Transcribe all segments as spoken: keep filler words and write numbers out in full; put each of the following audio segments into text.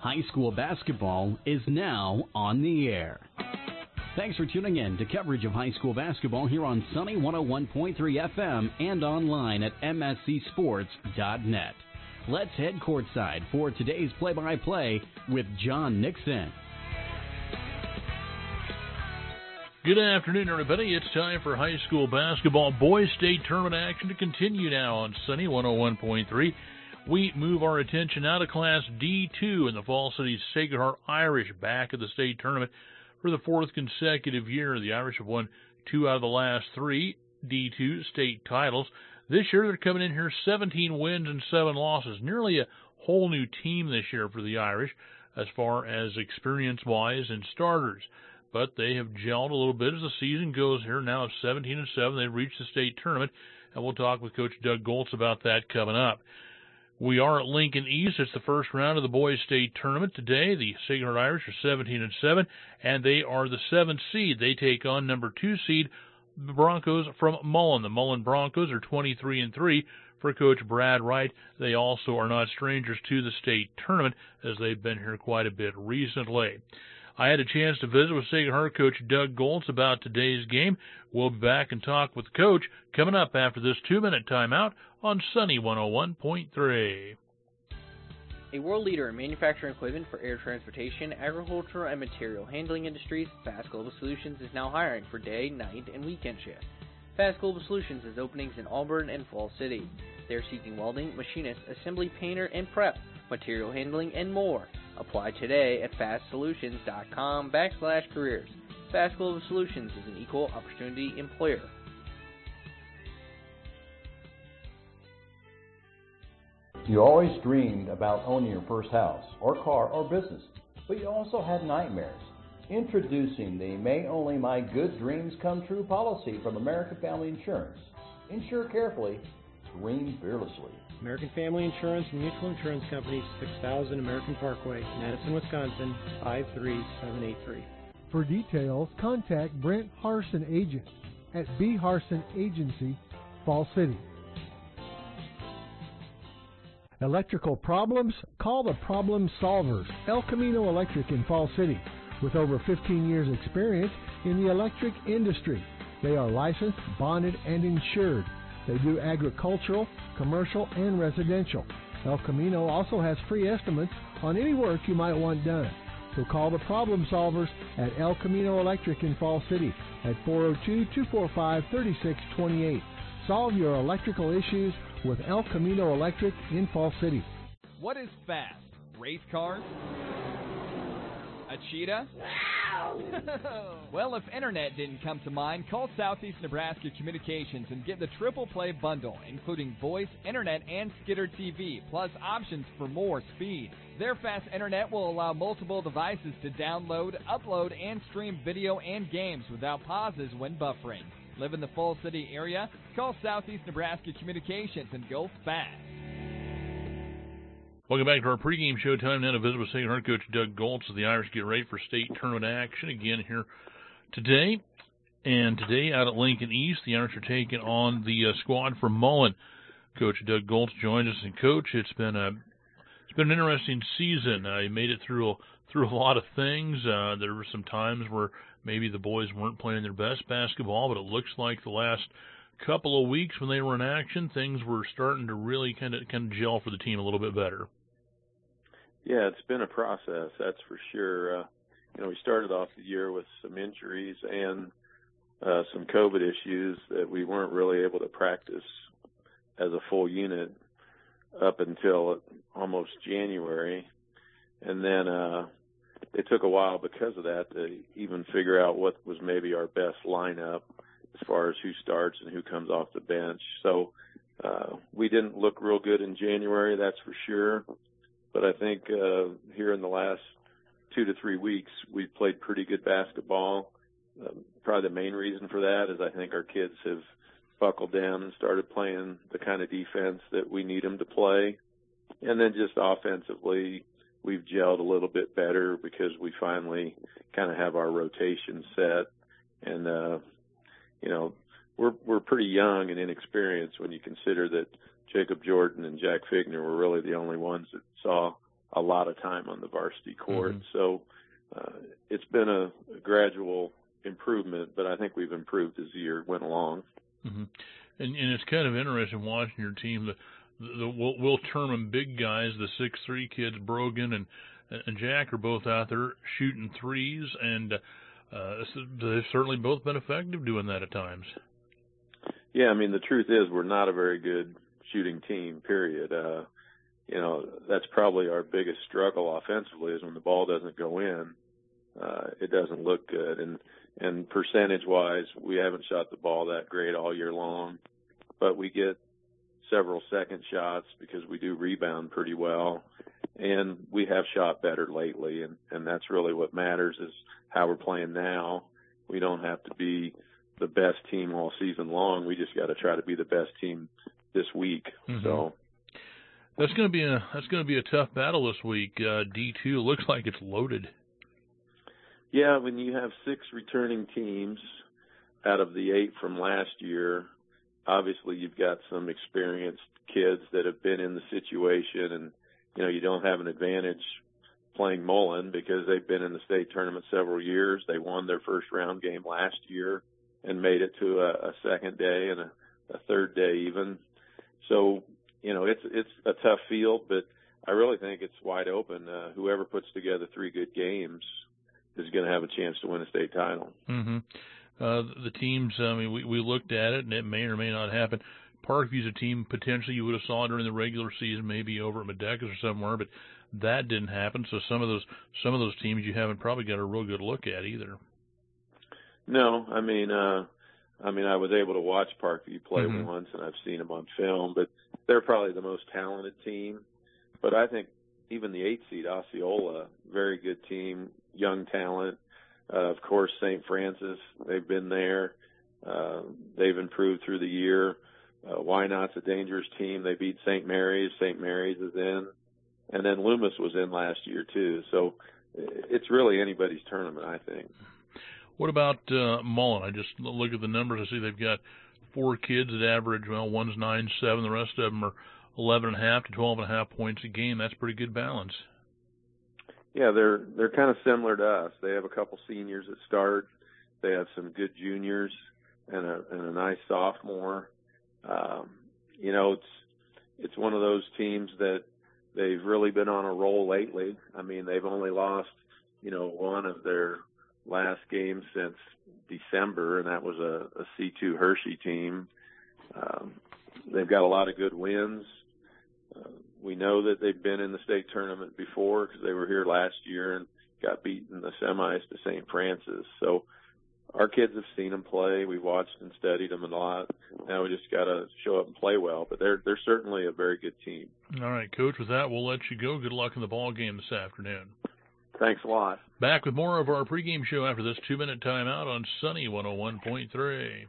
High school basketball is now on the air. Thanks for tuning in to coverage of high school basketball here on Sunny one oh one point three F M and online at M S C sports dot net. Let's head courtside for today's play-by-play with John Nixon. Good afternoon, everybody. It's time for high school basketball boys state tournament action to continue now on Sunny one oh one point three. We move our attention now to Class D two in the Fall City Sacred Heart Irish back at the state tournament for the fourth consecutive year. The Irish have won two out of the last three D two state titles. This year they're coming in here seventeen wins and seven losses. Nearly a whole new team this year for the Irish as far as experience-wise and starters. But they have gelled a little bit as the season goes here. Now at seventeen and seven, they've reached the state tournament, and we'll talk with Coach Doug Goltz about that coming up. We are at Lincoln East. It's the first round of the boys state tournament today. The Sacred Heart Irish are seventeen and seven, and they are the seventh seed. They take on number two seed the Broncos from Mullen. The Mullen Broncos are twenty-three and three for Coach Brad Wright. They also are not strangers to the state tournament as they've been here quite a bit recently. I had a chance to visit with Sacred Heart coach Doug Goltz about today's game. We'll be back and talk with the coach coming up after this two-minute timeout on Sunny one oh one point three. A world leader in manufacturing equipment for air transportation, agriculture, and material handling industries, Fast Global Solutions is now hiring for day, night, and weekend shifts. Fast Global Solutions has openings in Auburn and Fall City. They are seeking welding, machinist, assembly, painter, and prep, material handling, and more. Apply today at fastsolutions.com backslash careers. Fast Global Solutions is an equal opportunity employer. You always dreamed about owning your first house, or car, or business, but you also had nightmares. Introducing the May Only My Good Dreams Come True policy from American Family Insurance. Insure carefully, dream fearlessly. American Family Insurance and Mutual Insurance Company, six thousand American Parkway, Madison, Wisconsin, five three seven eight three. For details, contact Brent Harson Agent at B. Harson Agency, Fall City. Electrical problems? Call the Problem Solvers, El Camino Electric in Fall City. With over fifteen years experience in the electric industry, they are licensed, bonded, and insured. They do agricultural, commercial, and residential. El Camino also has free estimates on any work you might want done. So call the Problem Solvers at El Camino Electric in Fall City at four oh two, two four five, three six two eight. Solve your electrical issues with El Camino Electric in Fall City. What is fast? Race cars? A cheetah? Well, if internet didn't come to mind, call Southeast Nebraska Communications and get the Triple Play Bundle, including voice, internet, and Skidder T V, plus options for more speed. Their fast internet will allow multiple devices to download, upload, and stream video and games without pauses when buffering. Live in the Fall City area? Call Southeast Nebraska Communications and go fast. Welcome back to our pregame show. Time now to visit with Sacred Heart coach Doug Goltz as the Irish get ready for state tournament action again here today. And today out at Lincoln East, the Irish are taking on the uh, squad from Mullen. Coach Doug Goltz joins us. And Coach, it's been a it's been an interesting season. Uh, you made it through a, through a lot of things. Uh, there were some times where maybe the boys weren't playing their best basketball, but it looks like the last couple of weeks when they were in action, things were starting to really kind of kind of gel for the team a little bit better. Yeah, it's been a process, that's for sure. Uh, you know, we started off the year with some injuries and uh, some COVID issues that we weren't really able to practice as a full unit up until almost January. And then uh, it took a while because of that to even figure out what was maybe our best lineup as far as who starts and who comes off the bench. So uh, we didn't look real good in January, that's for sure. But I think uh, here in the last two to three weeks, we've played pretty good basketball. Um, probably the main reason for that is I think our kids have buckled down and started playing the kind of defense that we need them to play. And then just offensively, we've gelled a little bit better because we finally kind of have our rotation set. And, uh, you know, we're we're pretty young and inexperienced when you consider that Jacob Jordan and Jack Figner were really the only ones that saw a lot of time on the varsity court. Mm-hmm. So uh, it's been a, a gradual improvement, but I think we've improved as the year went along. Mm-hmm. And, and it's kind of interesting watching your team. The, the, the Will, Will Terman big guys, the six three kids, Brogan and and Jack are both out there shooting threes, and uh, they've certainly both been effective doing that at times. Yeah, I mean, the truth is we're not a very good shooting team, period. Uh, you know, that's probably our biggest struggle offensively is when the ball doesn't go in, uh, it doesn't look good. And, and percentage-wise, we haven't shot the ball that great all year long, but we get several second shots because we do rebound pretty well. And we have shot better lately, and, and that's really what matters is how we're playing now. We don't have to be the best team all season long. We just got to try to be the best team this week. Mm-hmm. So that's going to be a that's going to be a tough battle this week. Uh, D two looks like it's loaded. Yeah, when you have six returning teams out of the eight from last year, obviously you've got some experienced kids that have been in the situation, and you know, you don't have an advantage playing Mullen because they've been in the state tournament several years. They won their first round game last year and made it to a, a second day and a, a third day even. So, you know, it's it's a tough field, but I really think it's wide open. Uh, whoever puts together three good games is going to have a chance to win a state title. Mm-hmm. Uh, the teams, I mean, we, we looked at it, and it may or may not happen. Parkview's a team potentially you would have saw during the regular season, maybe over at Medekas or somewhere, but that didn't happen. So some of those some of those teams you haven't probably got a real good look at either. No, I mean, uh, I mean, I was able to watch Parkview play mm-hmm. once, and I've seen them on film, but they're probably the most talented team. But I think even the eight seed Osceola, very good team, young talent. Uh, of course, Saint Francis, they've been there. Uh, they've improved through the year. Uh, Wynot's a dangerous team. They beat Saint Mary's. Saint Mary's is in. And then Loomis was in last year, too. So it's really anybody's tournament, I think. What about uh, Mullen? I just look at the numbers. I see they've got four kids that average, well, one's nine seven. The rest of them are eleven and a half to twelve and a half points a game. That's pretty good balance. Yeah, they're they're kind of similar to us. They have a couple seniors that start. They have some good juniors and a and a nice sophomore. Um, you know, it's it's one of those teams that they've really been on a roll lately. I mean, they've only lost, you know, one of their last games since December, and that was a, a C two Hershey team. Um, they've got a lot of good wins. Uh, we know that they've been in the state tournament before because they were here last year and got beaten in the semis to Saint Francis. So our kids have seen them play. We've watched and studied them a lot. Now we just got to show up and play well. But they're they're certainly a very good team. All right, Coach, with that, we'll let you go. Good luck in the ball game this afternoon. Thanks a lot. Back with more of our pregame show after this two-minute timeout on Sunny one oh one point three.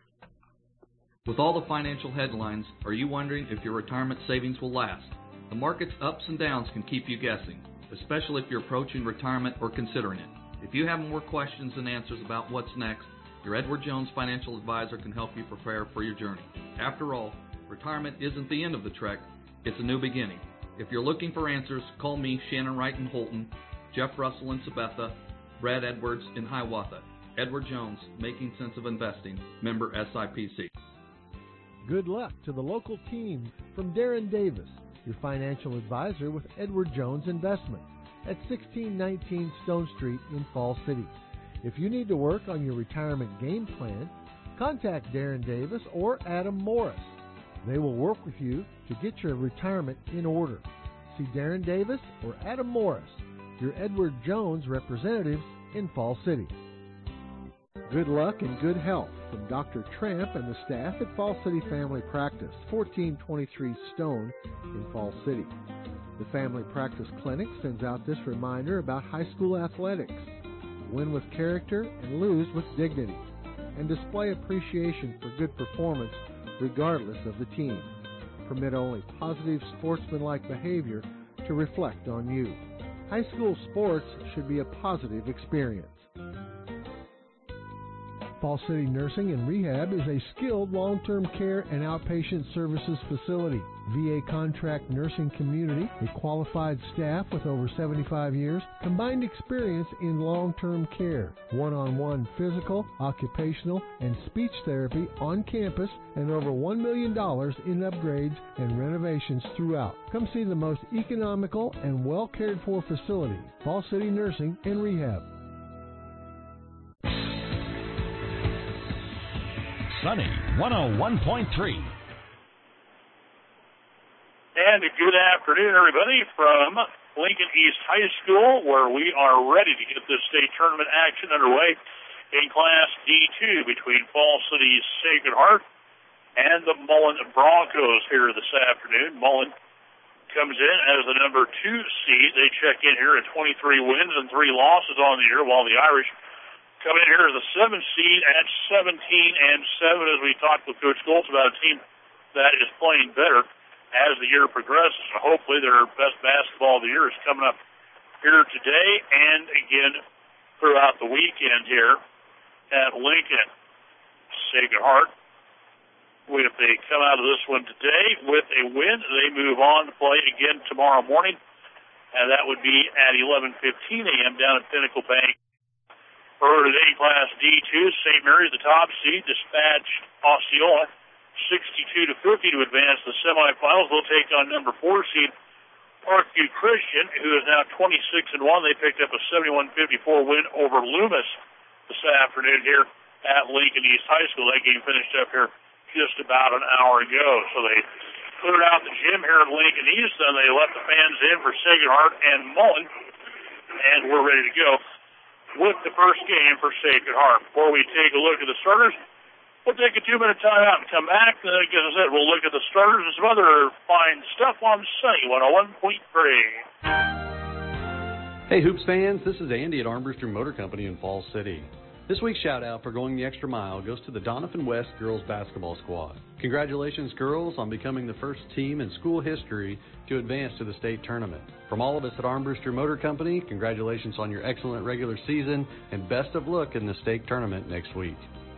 With all the financial headlines, are you wondering if your retirement savings will last? The market's ups and downs can keep you guessing, especially if you're approaching retirement or considering it. If you have more questions than answers about what's next, your Edward Jones financial advisor can help you prepare for your journey. After all, retirement isn't the end of the trek, it's a new beginning. If you're looking for answers, call me, Shannon Wright in Holton, Jeff Russell in Sabetha, Brad Edwards in Hiawatha. Edward Jones, Making Sense of Investing, member S I P C. Good luck to the local team from Darren Davis, your financial advisor with Edward Jones Investment at sixteen nineteen Stone Street in Fall City. If you need to work on your retirement game plan, contact Darren Davis or Adam Morris. They will work with you to get your retirement in order. See Darren Davis or Adam Morris, your Edward Jones representatives in Fall City. Good luck and good health from Doctor Tramp and the staff at Fall City Family Practice, fourteen twenty-three Stone in Fall City. The Family Practice Clinic sends out this reminder about high school athletics. Win with character and lose with dignity, and display appreciation for good performance regardless of the team. Permit only positive sportsmanlike behavior to reflect on you. High school sports should be a positive experience. Fall City Nursing and Rehab is a skilled long-term care and outpatient services facility. V A contract nursing community, a qualified staff with over seventy-five years, combined experience in long-term care, one-on-one physical, occupational, and speech therapy on campus, and over one million dollars in upgrades and renovations throughout. Come see the most economical and well-cared-for facility, Falls City Nursing and Rehab. Sunny one oh one point three. And a good afternoon, everybody, from Lincoln East High School, where we are ready to get this state tournament action underway in Class D two between Falls City's Sacred Heart and the Mullen Broncos here this afternoon. Mullen comes in as the number two seed. They check in here at twenty-three wins and three losses on the year, while the Irish come in here as a seven seed at seventeen and seven, as we talked with Coach Goltz about a team that is playing better as the year progresses. So hopefully their best basketball of the year is coming up here today and again throughout the weekend here at Lincoln. Sacred Heart, if they come out of this one today with a win, they move on to play again tomorrow morning, and that would be at eleven fifteen a.m. down at Pinnacle Bank. Earlier today, Class D two, Saint Mary's, the top seed, dispatched Osceola sixty-two to fifty to advance the semifinals. They'll take on number four seed Parkview Christian, who is now twenty-six and one. They picked up a seventy-one fifty-four win over Loomis this afternoon here at Lincoln East High School. That game finished up here just about an hour ago. So they cleared out the gym here at Lincoln East, and they let the fans in for Sacred Heart and Mullen, and we're ready to go with the first game for Sacred Heart. Before we take a look at the starters, we'll take a two-minute timeout and come back. And like I said, we'll look at the starters and some other fine stuff on Sunny one oh one point three. Hey, Hoops fans, this is Andy at Armbruster Motor Company in Falls City. This week's shout-out for going the extra mile goes to the Doniphan West girls basketball squad. Congratulations, girls, on becoming the first team in school history to advance to the state tournament. From all of us at Armbruster Motor Company, congratulations on your excellent regular season, and best of luck in the state tournament next week.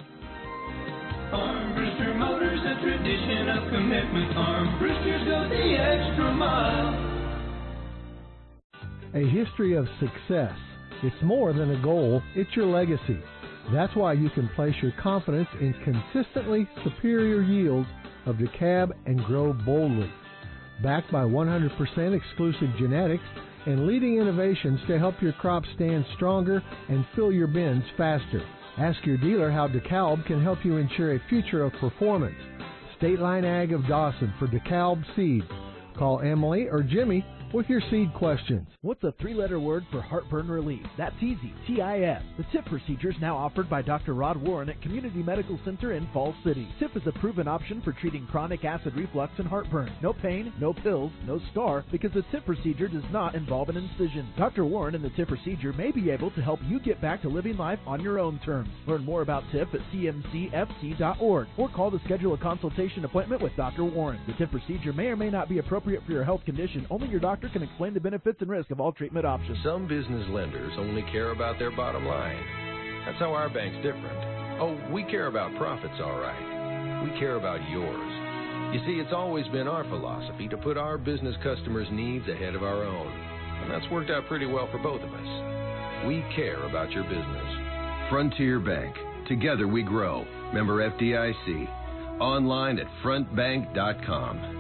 Armbruster Motors, a tradition of commitment. Armbrusters go the extra mile. A history of success. It's more than a goal, it's your legacy. That's why you can place your confidence in consistently superior yields of DeKalb and grow boldly. Backed by one hundred percent exclusive genetics and leading innovations to help your crops stand stronger and fill your bins faster. Ask your dealer how DeKalb can help you ensure a future of performance. State Line Ag of Dawson for DeKalb seed. Call Emily or Jimmy with your seed questions. What's a three-letter word for heartburn relief? That's easy. T I F. The T I P procedure is now offered by Doctor Rod Warren at Community Medical Center in Falls City. T I P is a proven option for treating chronic acid reflux and heartburn. No pain, no pills, no scar, because the T I P procedure does not involve an incision. Doctor Warren and the T I P procedure may be able to help you get back to living life on your own terms. Learn more about T I P at c m c f c dot org or call to schedule a consultation appointment with Doctor Warren. The T I P procedure may or may not be appropriate for your health condition. Only your doctor can explain the benefits and risk of all treatment options. Some business lenders only care about their bottom line. That's how our bank's different. Oh, we care about profits, all right. We care about yours. You see, it's always been our philosophy to put our business customers' needs ahead of our own. And that's worked out pretty well for both of us. We care about your business. Frontier Bank. Together we grow. Member F D I C. Online at front bank dot com.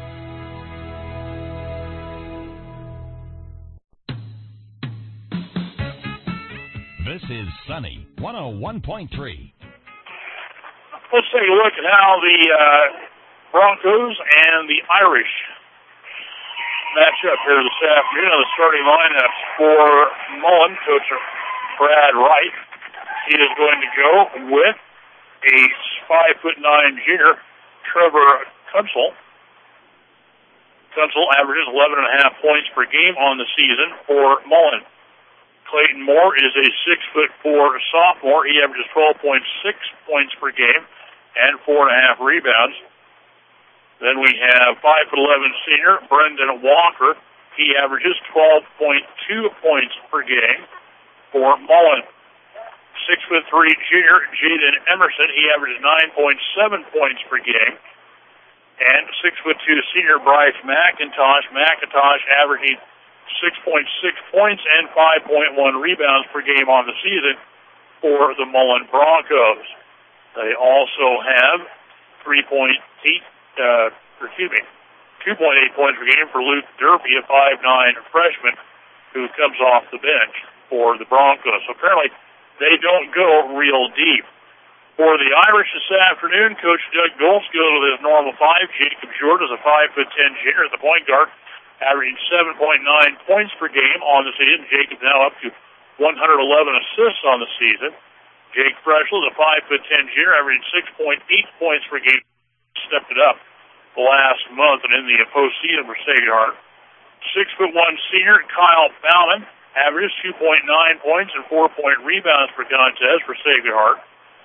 This is Sunny one oh one point three. Let's take a look at how the uh, Broncos and the Irish match up here this afternoon. On the starting lineups for Mullen, coach Brad Wright. He is going to go with a five foot nine junior, Trevor Kunzel. Kunzel averages eleven and a half points per game on the season for Mullen. Clayton Moore is a six foot four sophomore. He averages twelve point six points per game and four and a half rebounds. Then we have five foot eleven senior Brendan Walker. He averages twelve point two points per game for Mullen. six foot three junior Jaden Emerson. He averages nine point seven points per game And six foot two senior Bryce McIntosh. McIntosh averaging six point six points and five point one rebounds per game on the season for the Mullen Broncos. They also have three point eight, uh, excuse me, two point eight points per game for Luke Durfee, a five nine freshman who comes off the bench for the Broncos. So apparently they don't go real deep. For the Irish this afternoon, Coach Doug Goltz goes with his normal five. Jacob Short is a five foot ten junior at the point guard, averaging seven point nine points per game on the season. Jacob now up to one hundred eleven assists on the season. Jake Freschel is a five foot ten junior, averaging six point eight points per game. Stepped it up the last month and in the postseason for Sacred Heart. six foot one senior Kyle Bauman averages two point nine points and four point rebounds per contest for Sacred Heart.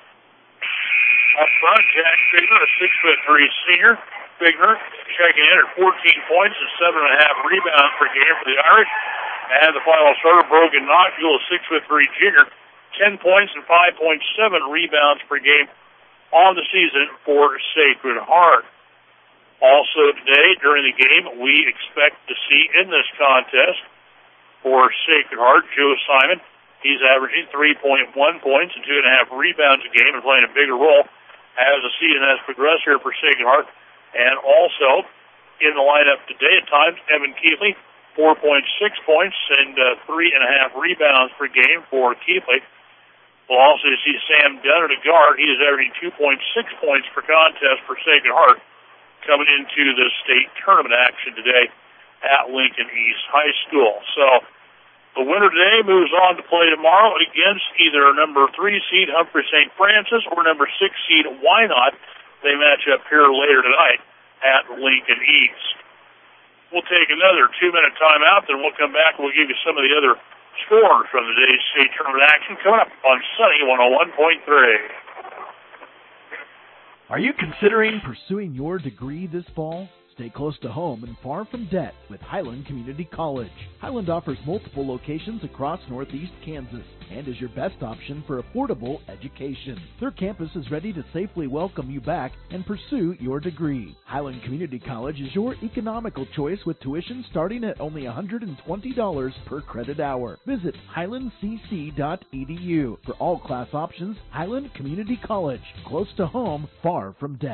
Up front, Jack Figner, a six foot three senior. Figner checking in at fourteen points and seven and a half rebounds per game for the Irish. And the final starter, Brogan Knoxville, a six foot three junior, ten points and five point seven rebounds per game on the season for Sacred Heart. Also today, during the game, we expect to see in this contest for Sacred Heart, Joe Simon. He's averaging three point one points and two and a half rebounds a game and playing a bigger role as the season has progressed here for Sacred Heart. And also in the lineup today at times, Evan Keithley, four point six points and uh, three and a half rebounds per game for Keithley. We'll also see Sam Dunn at a guard. He is averaging two point six points per contest for Sacred Heart coming into the state tournament action today at Lincoln East High School. So the winner today moves on to play tomorrow against either number three seed Humphrey Saint Francis or number six seed Wynot. They match up here later tonight at Lincoln East. We'll take another two-minute timeout, then we'll come back and we'll give you some of the other scores from the day's state tournament action coming up on Sunny one oh one point three. Are you considering pursuing your degree this fall? Stay close to home and far from debt with Highland Community College. Highland offers multiple locations across northeast Kansas and is your best option for affordable education. Their campus is ready to safely welcome you back and pursue your degree. Highland Community College is your economical choice with tuition starting at only one hundred twenty dollars per credit hour. Visit highland c c dot e d u for all class options. Highland Community College, close to home, far from debt.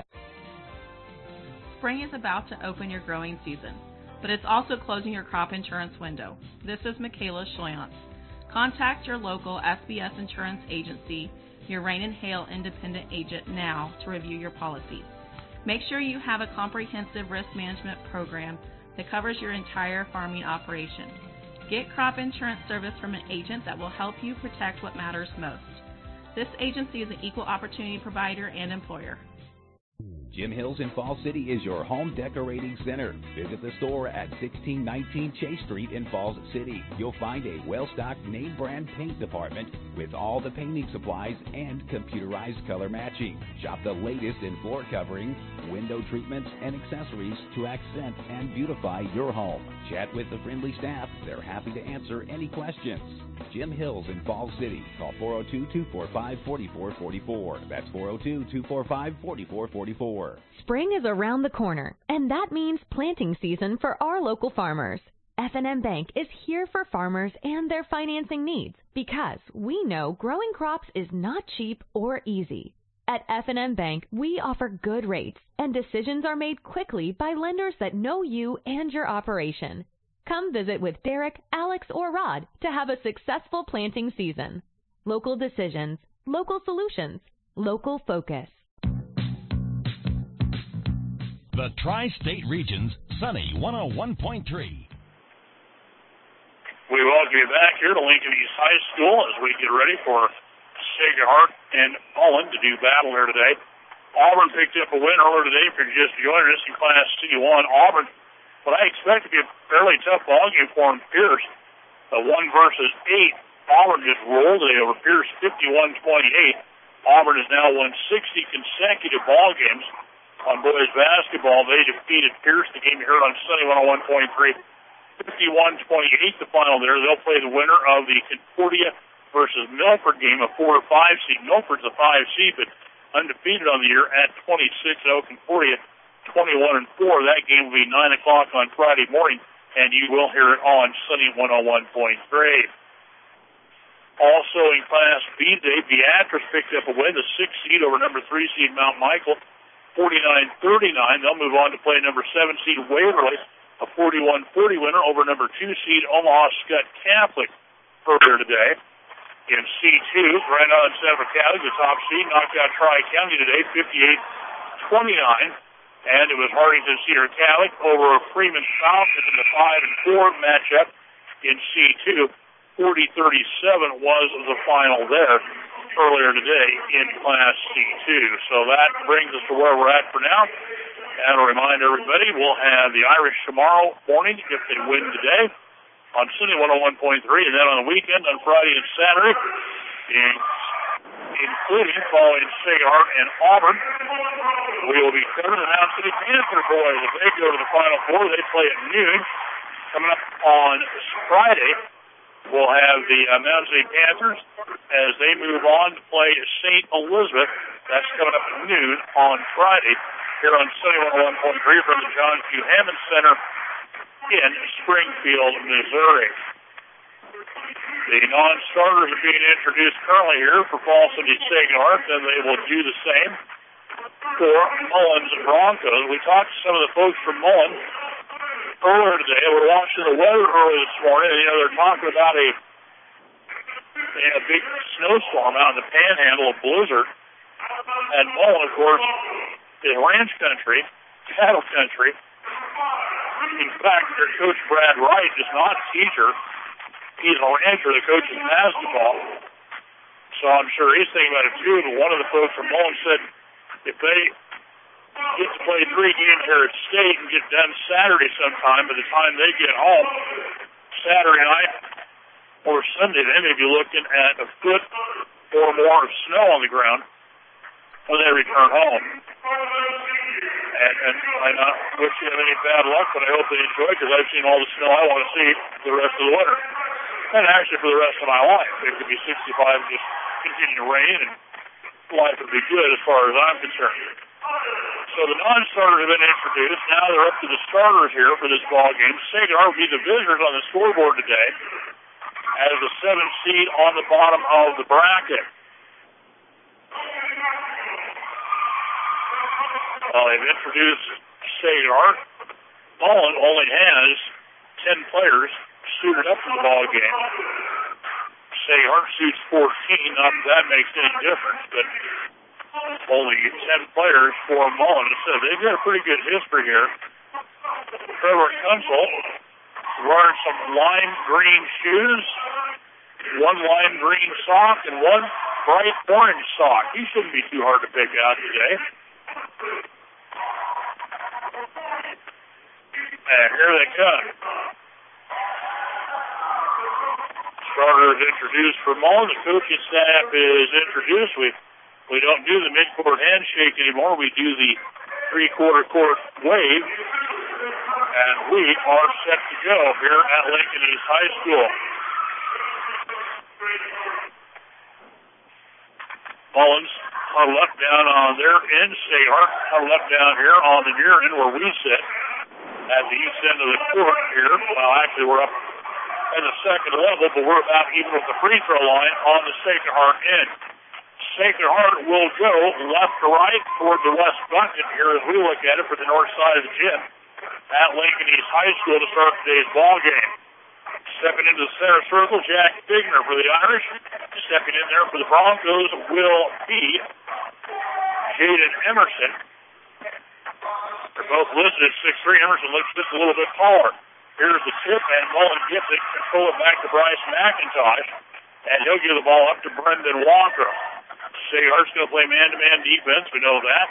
Spring is about to open your growing season, but it's also closing your crop insurance window. This is Michaela Schloyance. Contact your local S B S Insurance Agency, your Rain and Hail independent agent now to review your policy. Make sure you have a comprehensive risk management program that covers your entire farming operation. Get crop insurance service from an agent that will help you protect what matters most. This agency is an equal opportunity provider and employer. Jim Hills in Falls City is your home decorating center. Visit the store at sixteen nineteen Chase Street in Falls City. You'll find a well-stocked name brand paint department with all the painting supplies and computerized color matching. Shop the latest in floor coverings, window treatments, and accessories to accent and beautify your home. Chat with the friendly staff. They're happy to answer any questions. Jim Hills in Falls City. Call four oh two, two four five, four four four four. That's four oh two, two four five, four four four four. Spring is around the corner, and that means planting season for our local farmers. F and M Bank is here for farmers and their financing needs because we know growing crops is not cheap or easy. At F and M Bank, we offer good rates, and decisions are made quickly by lenders that know you and your operation. Come visit with Derek, Alex, or Rod to have a successful planting season. Local decisions, local solutions, local focus. The Tri-State Region's Sunny one oh one point three. We welcome you back here to Lincoln East High School as we get ready for Sacred Heart and Mullen to do battle here today. Auburn picked up a win earlier today for just joining us in Class C one. Auburn, what I expect to be a fairly tough ballgame for them, Pierce. A one versus eight. Auburn just rolled today over Pierce fifty-one twenty-eight. Auburn has now won sixty consecutive ballgames on boys basketball. They defeated Pierce. The game you heard on Sunny one oh one point three. fifty-one twenty-eight the final there. They'll play the winner of the Concordia versus Milford game, a four or five seed. Milford's a five seed, but undefeated on the year at twenty-six oh. Concordia twenty-one and four. That game will be nine o'clock on Friday morning, and you will hear it on Sunny one oh one point three. Also in Class B today, Beatrice picked up a win, the sixth seed over number three seed Mount Michael, forty-nine thirty-nine. They'll move on to play number seven seed Waverly, a forty-one forty winner over number two seed Omaha Skutt Catholic earlier today. In C two, Grand Island Central Catholic, the top seed, knocked out Tri-County today, fifty-eight twenty-nine. And it was Hartington Cedar Catholic over Freeman South in the five and four matchup in C two. forty thirty-seven was the final there earlier today in Class C two. So that brings us to where we're at for now. And I'll remind everybody, we'll have the Irish tomorrow morning if they win today on Sunday one oh one point three, and then on the weekend on Friday and Saturday, in, including following Sayhart and Auburn. We will be covering the Mound City Panther boys. If they go to the Final Four, they play at noon. Coming up on Friday, we'll have the uh, Mound City Panthers as they move on to play Saint Elizabeth. That's coming up at noon on Friday here on Sunday one oh one point three from the John Q. Hammond Center in Springfield, Missouri. The non-starters are being introduced currently here for Fall City Sagart, and they will do the same for Mullins and Broncos. We talked to some of the folks from Mullins earlier today. We're watching the weather early this morning, and, you know, they're talking about a, a big snowstorm out in the Panhandle, a blizzard. And Mullins, of course, is ranch country, cattle country. In fact, their coach, Brad Wright, is not a teacher. He's a rancher that coaches basketball. So I'm sure he's thinking about it too. But one of the folks from Mullins said if they get to play three games here at State and get done Saturday sometime, by the time they get home Saturday night or Sunday, they may be looking at a foot or more of snow on the ground when they return home. And, and I not wish you any bad luck, but I hope they enjoy it because I've seen all the snow I want to see for the rest of the winter. And actually for the rest of my life. It could be sixty-five and just continue to rain, and life would be good as far as I'm concerned. So the non-starters have been introduced. Now they're up to the starters here for this ball game. Sagar will be the visitors on the scoreboard today as the seventh seed on the bottom of the bracket. Well, they've introduced Sagar. Mullen only has ten players suited up for the ball game. Sagar suits fourteen. Not that that makes any difference, but only ten players for Mullen. So they've got a pretty good history here. Trevor Kunsel wearing some lime green shoes, one lime green sock, and one bright orange sock. He shouldn't be too hard to pick out today. And here they come. Starter is introduced for Mullen. The coaching staff is introduced. We we don't do the mid-court handshake anymore. We do the three-quarter court wave. And we are set to go here at Lincoln East High School. Mullins huddled up down on their end. Sayhart huddled up down here on the near end where we sit at the east end of the court here. Well, actually, we're up at the second level, but we're about even with the free throw line on the Sacred Heart end. Sacred Heart will go left to right toward the west bucket here as we look at it for the north side of the gym at Lincoln East High School to start today's ball game. Stepping into the center circle, Jack Bigner for the Irish. Stepping in there for the Broncos will be Jaden Emerson. They're both listed at six three. Emerson looks just a little bit taller. Here's the tip, and Mullen gets it, control it back to Bryce McIntosh, and he'll give the ball up to Brendan Walker. Sayhart's going to play man-to-man defense. We know that.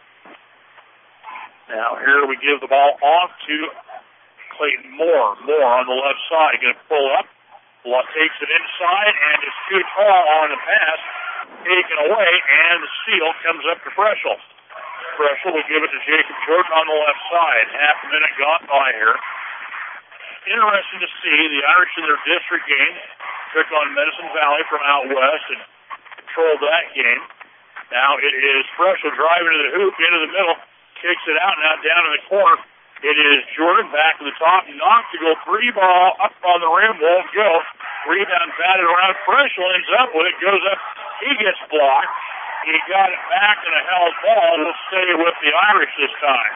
Now here we give the ball off to Clayton Moore. Moore on the left side, going to pull up. Takes it inside, and is too tall on the pass. Taken away, and the steal comes up to Freschel. Freschel will give it to Jacob Jordan on the left side. Half a minute gone by here. Interesting to see the Irish in their district game took on Medicine Valley from out west and controlled that game. Now it is Freschel driving to the hoop into the middle. kicks it out now down in the corner. It is Jordan back to the top, knocked to go three ball up on the rim, won't go. Rebound batted around. Freshel ends up with it, goes up. He gets blocked. He got it back in a held ball. We'll stay with the Irish this time.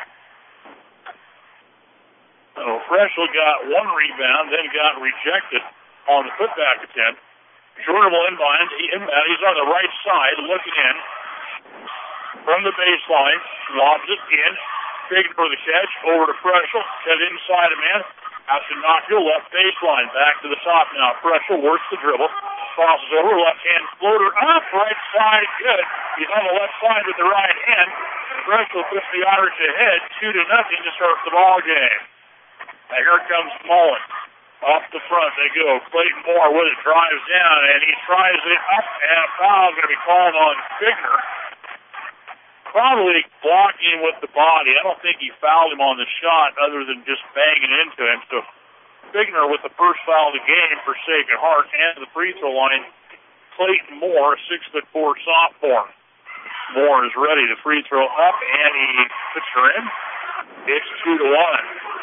So Freshel got one rebound, then got rejected on the putback attempt. Jordan will inbound. He inbound. He's on the right side, looking in from the baseline. Lobs it in. Big for the catch. Over to Freshel. Cut inside a man. Out to Knoxville. Left baseline. Back to the top now. Freshel works the dribble. Crosses over. Left hand floater up. Right side. Good. He's on the left side with the right hand. Freshel puts the Irish ahead. Two to nothing to start the ball game. Now here comes Mullen. Off the front they go. Clayton Moore with it. Drives down and he tries it up. And a foul is going to be called on Figner. Probably blocking with the body. I don't think he fouled him on the shot other than just banging into him. So Figner with the first foul of the game for Sacred Heart and the free throw line. Clayton Moore, six foot four sophomore. Moore is ready. The free throw up and he puts her in. It's two to one.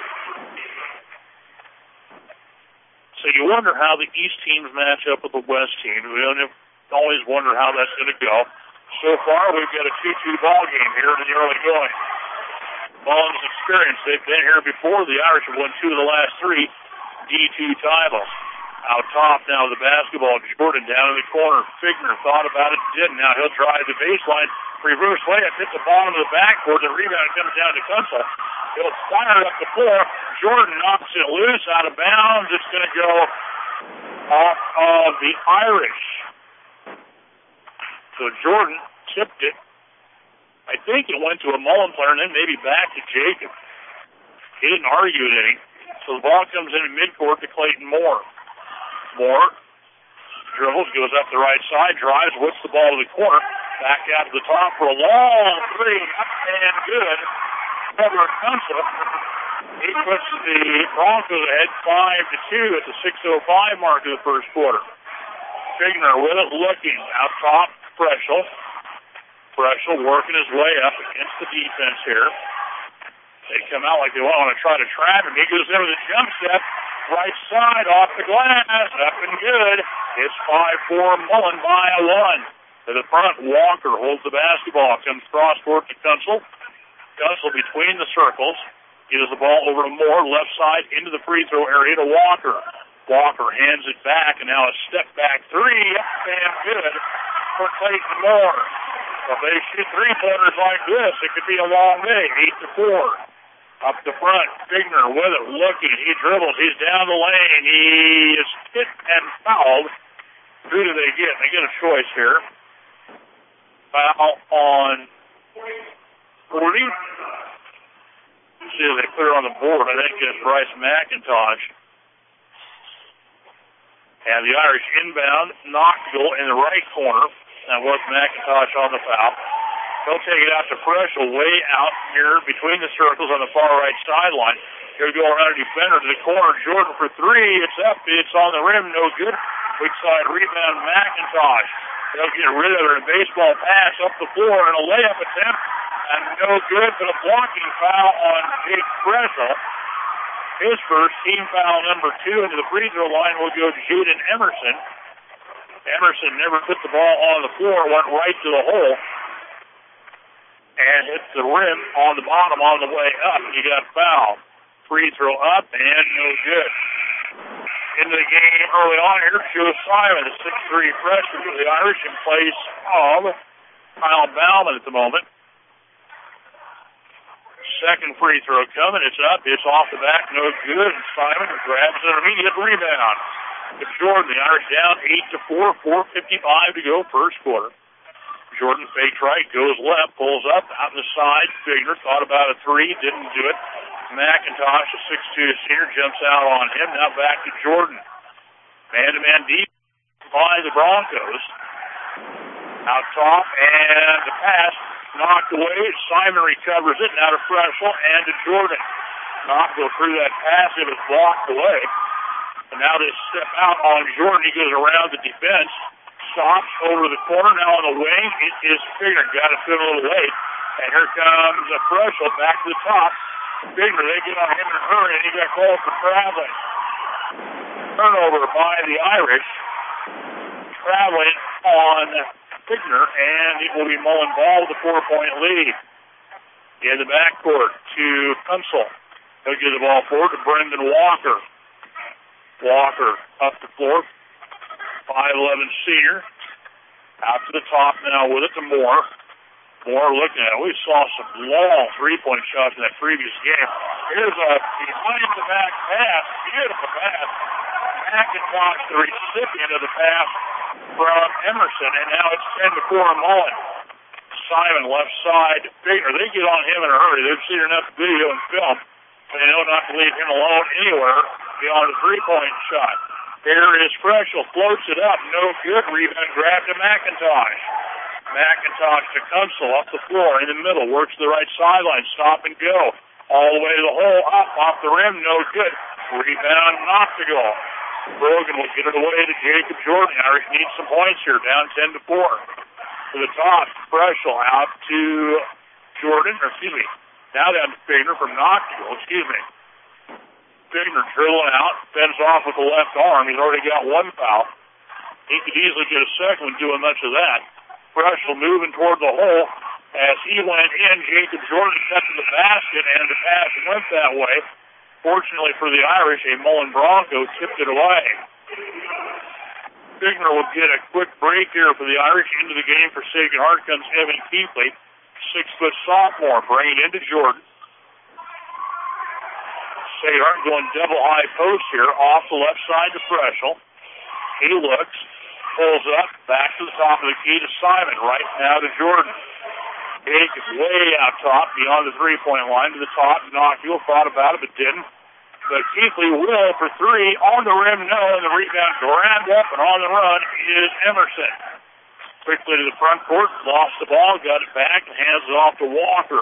So you wonder how the East teams match up with the West teams. We don't always wonder how that's going to go. So far, we've got a two two ball game here in the early going. Mullins experience. They've been here before. The Irish have won two of the last three D two titles. Out top now, the basketball. Jordan down in the corner. Figner thought about it, didn't. Now he'll drive the baseline. Reverse layup, hit the bottom of the backboard. The rebound comes down to Kunzel. He'll fire up the floor. Jordan knocks it loose, out of bounds. It's going to go off of the Irish. So Jordan tipped it. I think it went to a Mullen player and then maybe back to Jacob. He didn't argue with any. So the ball comes in at midcourt to Clayton Moore. Moore dribbles, goes up the right side, drives, whips the ball to the corner. Back out to the top for a long three. Up and good. Cover Kunzel. He puts the Broncos ahead five to two at the six oh five mark of the first quarter. Figner with it, looking out top. Freshel. Freshel working his way up against the defense here. They come out like they want to try to trap him. He goes there with a jump step. Right side off the glass. Up and good. It's five four Mullen by a one. To the front, Walker holds the basketball. Comes cross court to Kunzel. Kunzel between the circles. Gives the ball over to Moore. Left side into the free throw area to Walker. Walker hands it back, and now a step back three. Up and good for Clayton Moore. If they shoot three-pointers like this, it could be a long day. Eight to four. Up the front, Figner with it, looking. He dribbles. He's down the lane. He is hit and fouled. Who do they get? They get a choice here. Foul on forty. See if they clear on the board. I think it's Bryce McIntosh. And the Irish inbound, Knoxville in the right corner. That was McIntosh on the foul. He'll take it out to Freshel, way out here between the circles on the far right sideline. He'll go around a defender to the corner. Jordan for three. It's up. It's on the rim. No good. Weak side rebound, McIntosh. They'll get rid of it. A baseball pass up the floor and a layup attempt. And no good, but a blocking foul on Jake Freshel. His first team foul number two into the free throw line will go to Jaden Emerson. Emerson never put the ball on the floor, went right to the hole, and hit the rim on the bottom on the way up. He got fouled. Free throw up, and no good. Into the game early on here, Joe Simon, a six three freshman for the Irish, in place of Kyle Bauman at the moment. Second free throw coming. It's up. It's off the back. No good. And Simon grabs an immediate rebound. To Jordan, the Irish down eight to four. four fifty-five to go, first quarter. Jordan fakes right, goes left, pulls up, out the side. Figner thought about a three, didn't do it. McIntosh, a six two senior, jumps out on him. Now back to Jordan. Man-to-man deep by the Broncos. Out top, and the pass knocked away. Simon recovers it. Now to Freshel and to Jordan. Not go through that pass. It was blocked away. And now they step out on Jordan. He goes around the defense. Stops over the corner. Now on the wing. It is Figner. Got it to a little late. And here comes a Freshel back to the top. Bigger, they get on him in a hurry, and he got called for traveling. Turnover by the Irish. Traveling on Figner, and it will be Mullen ball with a four-point lead. In the backcourt to Kunzel. He'll give the ball forward to Brendan Walker. Walker up the floor. five eleven senior. Out to the top now with it to Moore. Moore looking at it. We saw some long three-point shots in that previous game. Here's a behind-the-back pass. Beautiful pass. McIntosh, the recipient of the pass from Emerson, and now it's ten to four Mullen. Simon left side. Bigger. They get on him in a hurry. They've seen enough video and film. They know not to leave him alone anywhere beyond a three-point shot. Here is Freshel. Floats it up. No good. Rebound grab to McIntosh. McIntosh to Kunzel off the floor in the middle. Works to the right sideline. Stop and go. All the way to the hole. Up off the rim. No good. Rebound not to go. Brogan will get it away to Jacob Jordan. Irish need some points here. Down ten to four. To the top. Freshel out to Jordan. Or excuse me. Now down to Figner from Knoxville. Excuse me. Figner drilling out. Fends off with the left arm. He's already got one foul. He could easily get a second one doing much of that. Freshel moving toward the hole. As he went in, Jacob Jordan cut to the basket, and the pass went that way. Fortunately for the Irish, a Mullen Bronco tipped it away. Figner will get a quick break here for the Irish. Into the game for Sacred Heart comes Evan Keithley. Six-foot sophomore, bringing it into Jordan. Sacred Heart going double high post here, off the left side to Freshel. He looks, pulls up, back to the top of the key to Simon. Right now to Jordan. Jake is way out top, beyond the three-point line to the top. Knoxville thought about it, but didn't. But Keithley will for three. On the rim, no. And the rebound grabbed up, and on the run is Emerson. Quickly to the front court, lost the ball, got it back, and hands it off to Walker.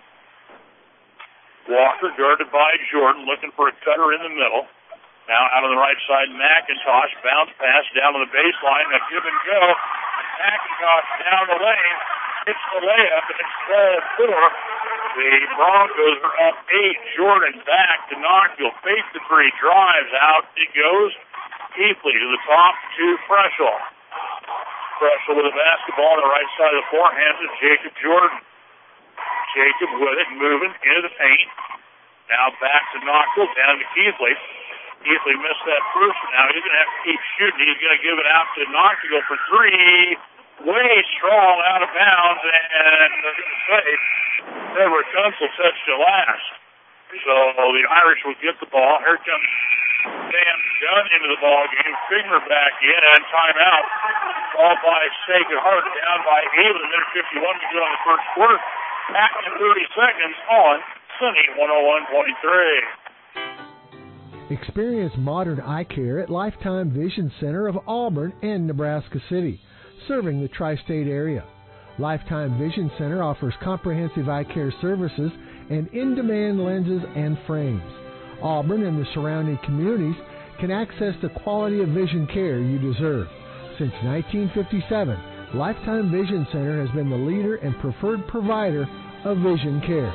Walker guarded by Jordan, looking for a cutter in the middle. Now out on the right side, McIntosh, bounce pass down to the baseline, a give and go. McIntosh down the lane, hits the layup, and it's twelve four. The Broncos are up eight. Jordan back to Knoxville, fakes the three, drives out, it goes. Keithley to the top to Freshel. Freshel with a basketball on the right side of the floor, hands it to Jacob Jordan. Jacob with it, moving into the paint. Now back to Knoxville, down to Keithley. Keithley missed that first one. Now he's going to have to keep shooting. He's going to give it out to Knoxville for three. Way strong out of bounds, and they're going to say Edward Kunzel touched it last. So the Irish will get the ball. Here comes Sam Dunn into the ball game. Figner back in, and timeout. Ball by Sacred Heart, down by eight with a minute fifty-one to go in the first quarter. Back in thirty seconds on Sunny one oh one point three. Experience modern eye care at Lifetime Vision Center of Auburn and Nebraska City, serving the tri-state area. Lifetime Vision Center offers comprehensive eye care services and in-demand lenses and frames. Auburn and the surrounding communities can access the quality of vision care you deserve. Since nineteen fifty-seven, Lifetime Vision Center has been the leader and preferred provider of vision care.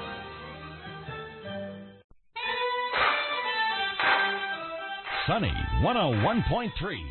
Sunny one oh one point three.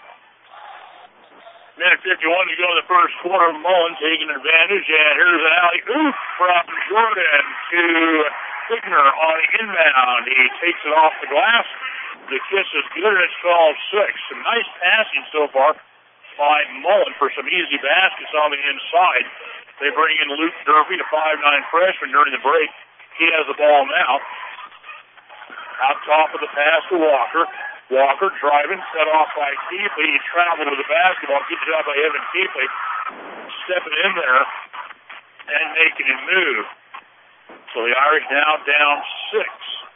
Minute fifty-one to go in the first quarter. Mullen taking advantage, and here's an alley-oop from Jordan to Figner on the inbound. He takes it off the glass. The kiss is good, and it's twelve six. Some nice passing so far by Mullen for some easy baskets on the inside. They bring in Luke Durfee, the five nine freshman, during the break. He has the ball now. Out top of the pass to Walker. Walker driving, set off by Keithley. He traveled with the basketball. Good job by Evan Keithley. Stepping in there and making him move. So the Irish now down six.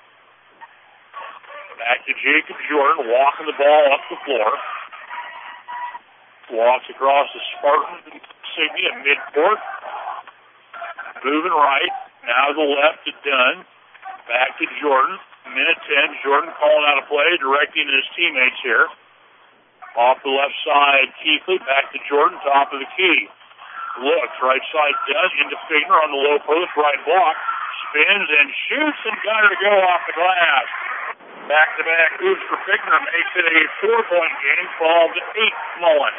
Back to Jacob Jordan, walking the ball up the floor. Walks across the Spartan insignia at midcourt. Moving right. Now to the left to Dunn. Back to Jordan. Minute ten, Jordan calling out a play, directing his teammates here. Off the left side, Keithley, back to Jordan, top of the key. Looks, right side does, into Figner on the low post, right block. Spins and shoots and got her to go off the glass. Back-to-back hoops for Figner makes it a four-point game, twelve to eight Mullen.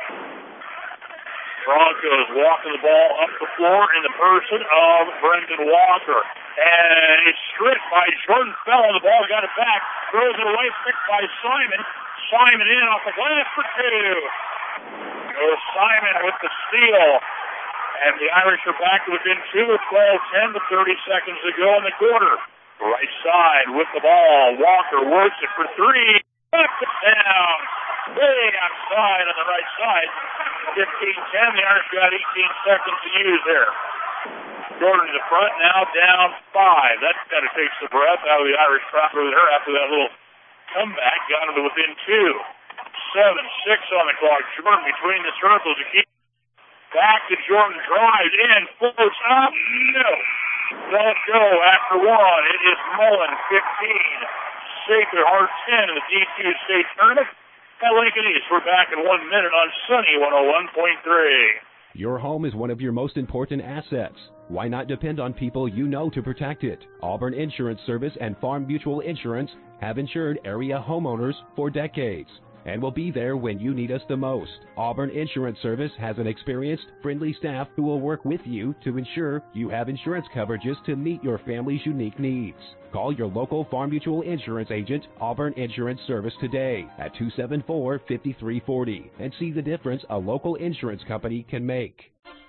Broncos walking the ball up the floor in the person of Brendan Walker. And it's stripped by Jordan Fell on the ball, got it back, throws it away, picked by Simon. Simon in off the glass for two. Goes Simon with the steal. And the Irish are back within two, twelve ten to thirty seconds to go in the quarter. Right side with the ball. Walker works it for three. Left it down. Way outside on the right side. fifteen ten. The Irish got eighteen seconds to use there. Jordan to the front now, down five. That kind of takes the breath out of the Irish crowd over there after that little comeback. Got them to within two. Seven, six on the clock. Jordan between the circles to keep. Back to Jordan, drives in, floats up, no. Don't go after one. It is Mullen, fifteen. Sacred Heart, ten in the D two state tournament. At Lincoln East, we're back in one minute on Sunny one oh one point three. Your home is one of your most important assets. Why not depend on people you know to protect it? Auburn Insurance Service and Farm Mutual Insurance have insured area homeowners for decades and will be there when you need us the most. Auburn Insurance Service has an experienced, friendly staff who will work with you to ensure you have insurance coverages to meet your family's unique needs. Call your local Farm Mutual Insurance agent, Auburn Insurance Service, today at two seven four, five three four zero and see the difference a local insurance company can make.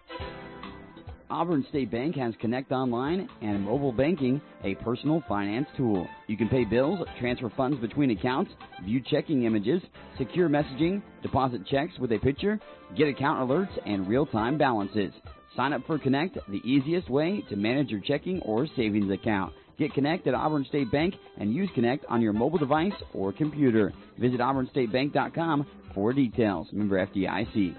Auburn State Bank has Connect Online and mobile banking, a personal finance tool. You can pay bills, transfer funds between accounts, view checking images, secure messaging, deposit checks with a picture, get account alerts, and real-time balances. Sign up for Connect, the easiest way to manage your checking or savings account. Get Connect at Auburn State Bank and use Connect on your mobile device or computer. Visit auburn state bank dot com for details. Member F D I C.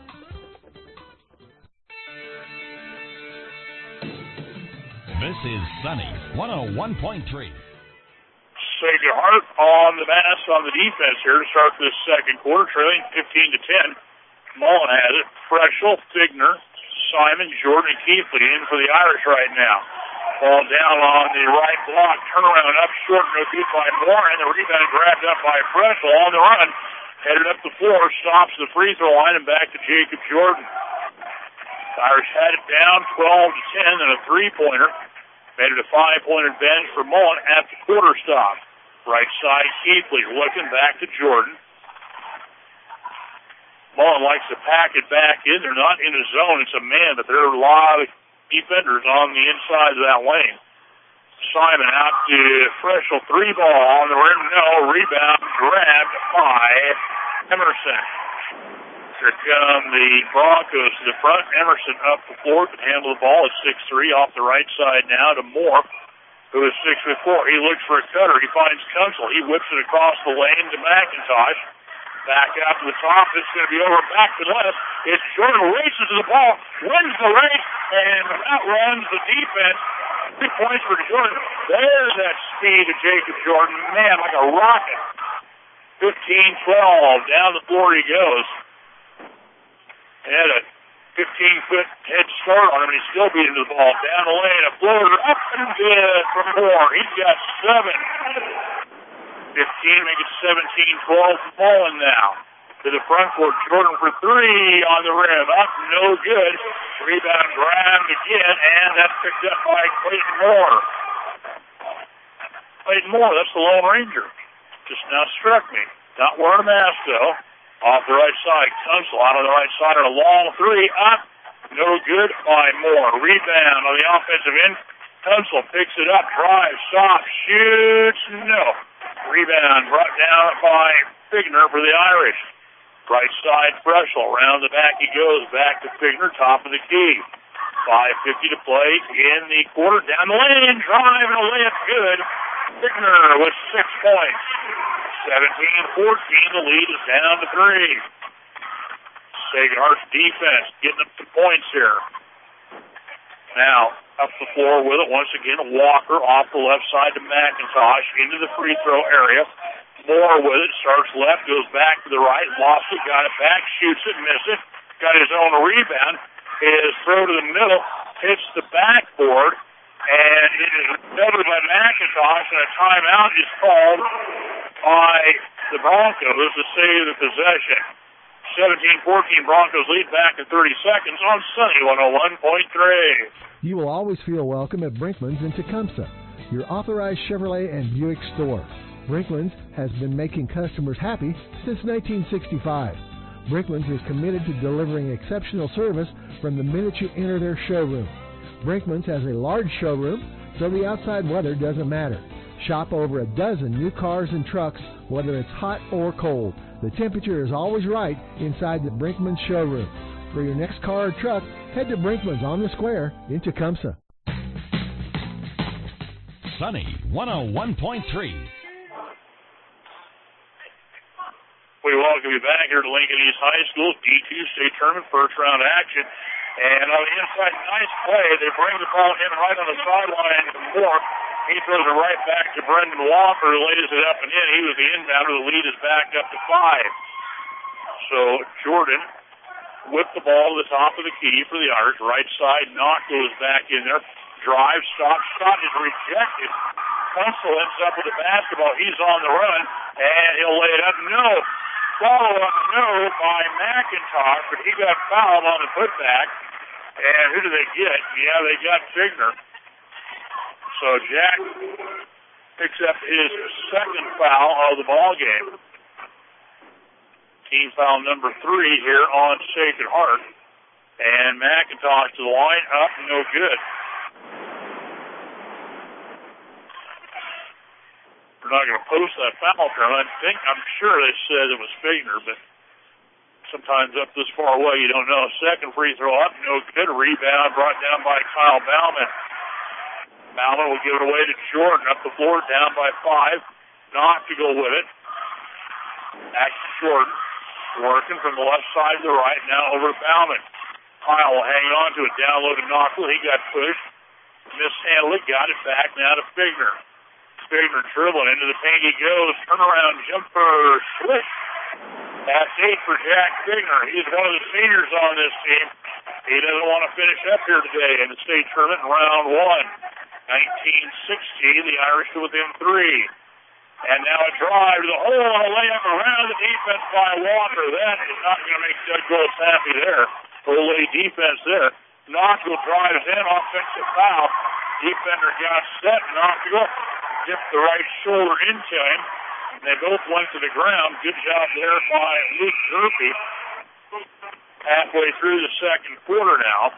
This is Sunny one oh one point three. Sacred Heart on the mass on the defense here to start this second quarter, trailing fifteen to ten. Mullen has it. Freschel, Figner, Simon, Jordan, and Keithley in for the Irish right now. Ball down on the right block. Turnaround up short, no good by Moore, and the rebound grabbed up by Freschel on the run. Headed up the floor, stops the free throw line, and back to Jacob Jordan. The Irish had it down twelve to ten and a three-pointer. Made it a five-point advantage for Mullen at the quarter stop. Right side, Keithley looking back to Jordan. Mullen likes to pack it back in. They're not in the zone. It's a man, but there are a lot of defenders on the inside of that lane. Simon out to Freschel. Three ball on the rim. No. Rebound grabbed by Emerson. Here come the Broncos to the front. Emerson up the floor, can handle the ball at six three off the right side now to Moore, who is six foot four. He looks for a cutter. He finds Kunzel. He whips it across the lane to McIntosh. Back out to the top. It's going to be over back to the left. It's Jordan races to the ball, wins the race, and outruns the defense. Two points for Jordan. There's that speed of Jacob Jordan. Man, like a rocket. fifteen twelve. Down the floor he goes. He had a fifteen-foot head start on him, and he's still beating the ball. Down the lane, a floater, up and good for Moore. He's got seven. fifteen, make it seventeen twelve for Mullen now. To the front court, Jordan for three on the rim. Up, no good. Rebound grabbed again, and that's picked up by Clayton Moore. Clayton Moore, that's the Lone Ranger. Just now struck me. Not wearing a mask, though. Off the right side, Kunzel out on the right side on a long three. Up, no good by Moore. Rebound on the offensive end. Kunzel picks it up, drives, stops, shoots, no. Rebound brought down by Figner for the Irish. Right side, Freschel. Round the back he goes. Back to Figner, top of the key. five fifty to play in the quarter. Down the lane, drive, and a layup good. Figner with six points. seventeen fourteen, the lead is down to three. Sacred Heart's defense getting up to points here. Now, up the floor with it once again. Walker off the left side to McIntosh into the free throw area. Moore with it, starts left, goes back to the right, lost it, got it back, shoots it, missed it, got his own rebound. His throw to the middle hits the backboard, and it is recovered by McIntosh, and a timeout is called by the Broncos to save the possession. seventeen fourteen Broncos lead back in thirty seconds on Sunny one oh one point three. You will always feel welcome at Brinkman's in Tecumseh, your authorized Chevrolet and Buick store. Brinkman's has been making customers happy since nineteen sixty-five. Brinkman's is committed to delivering exceptional service from the minute you enter their showroom. Brinkman's has a large showroom, so the outside weather doesn't matter. Shop over a dozen new cars and trucks, whether it's hot or cold. The temperature is always right inside the Brinkman's showroom. For your next car or truck, head to Brinkman's on the Square in Tecumseh. Sunny one oh one point three. We welcome you back here to Lincoln East High School, D two state tournament, first round action. And on the inside, nice play. They bring the ball in right on the sideline to Moore. He throws it right back to Brendan Walker, who lays it up and in. He was the inbounder. The lead is back up to five. So Jordan with the ball to the top of the key for the Irish. Right side, Knock goes back in there. Drive, stop, shot is rejected. Kunzel ends up with the basketball. He's on the run, and he'll lay it up. No. Follow-up, no, by McIntosh, but he got fouled on the putback. And who do they get? Yeah, they got Figner. So Jack picks up his second foul of the ball game. Team foul number three here on Sacred Heart. And McIntosh to the line, up, no good. We're not going to post that foul term. I think, I'm sure they said it was Figner, but sometimes up this far away you don't know. Second free throw up, no good. Rebound brought down by Kyle Bauman. Bauman will give it away to Jordan. Up the floor, down by five. Knock to go with it. Back to Jordan. Working from the left side to the right. Now over to Bauman. Kyle will hang on to it. Down low to Knoxville. He got pushed. Mishandled it. Got it back now to Figner. Figner dribbling into the paint. He goes. Turnaround jumper. Swish. That's eight for Jack Figner. He's one of the seniors on this team. He doesn't want to finish up here today in the state tournament in round one. nineteen sixty, the Irish to within three. And now a drive to the hole and a layup around the defense by Walker. That is not going to make Doug Gross happy there. Ole defense there. Knoxville drives in, offensive foul. Defender got set. Knoxville dipped the right shoulder into him. They both went to the ground. Good job there by Luke Gerpe. Halfway through the second quarter now.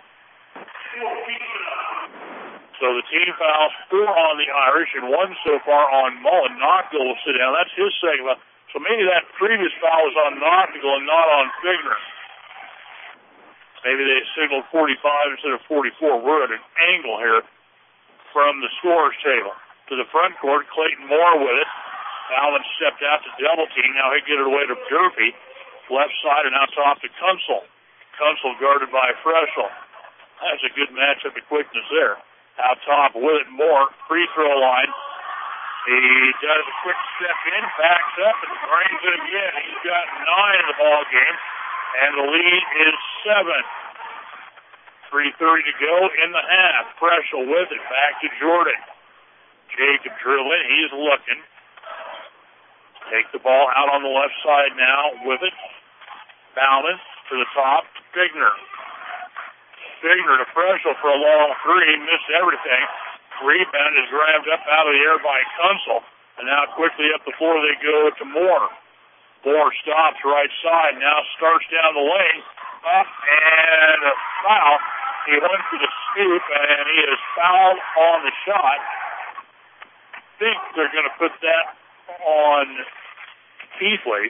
So the team fouls four on the Irish and one so far on Mullen. Knoxville will sit down. That's his segment. So maybe that previous foul was on Knoxville and not on Figner. Maybe they signaled forty-five instead of forty-four. We're at an angle here from the scorer's table. To the front court, Clayton Moore with it. Allen stepped out to double team. Now he'll get it away to Gerpe. Left side and out top to Kunzel. Kunzel guarded by Freschel. That's a good matchup of quickness there. Out top with it, Moore. Free throw line. He does a quick step in, backs up, and brings it again. He's got nine in the ball game, and the lead is seven. three thirty to go in the half. Freschel with it. Back to Jordan. Jacob dribbling. He's looking. Take the ball out on the left side now with it. Bauman to the top. Figner. Figner to Freschel for a long three. Missed everything. Rebound is grabbed up out of the air by Kunzel. And now quickly up the floor they go to Moore. Moore stops right side. Now starts down the lane. Up and a foul. He went for the scoop and he is fouled on the shot. I think they're going to put that on Keithley.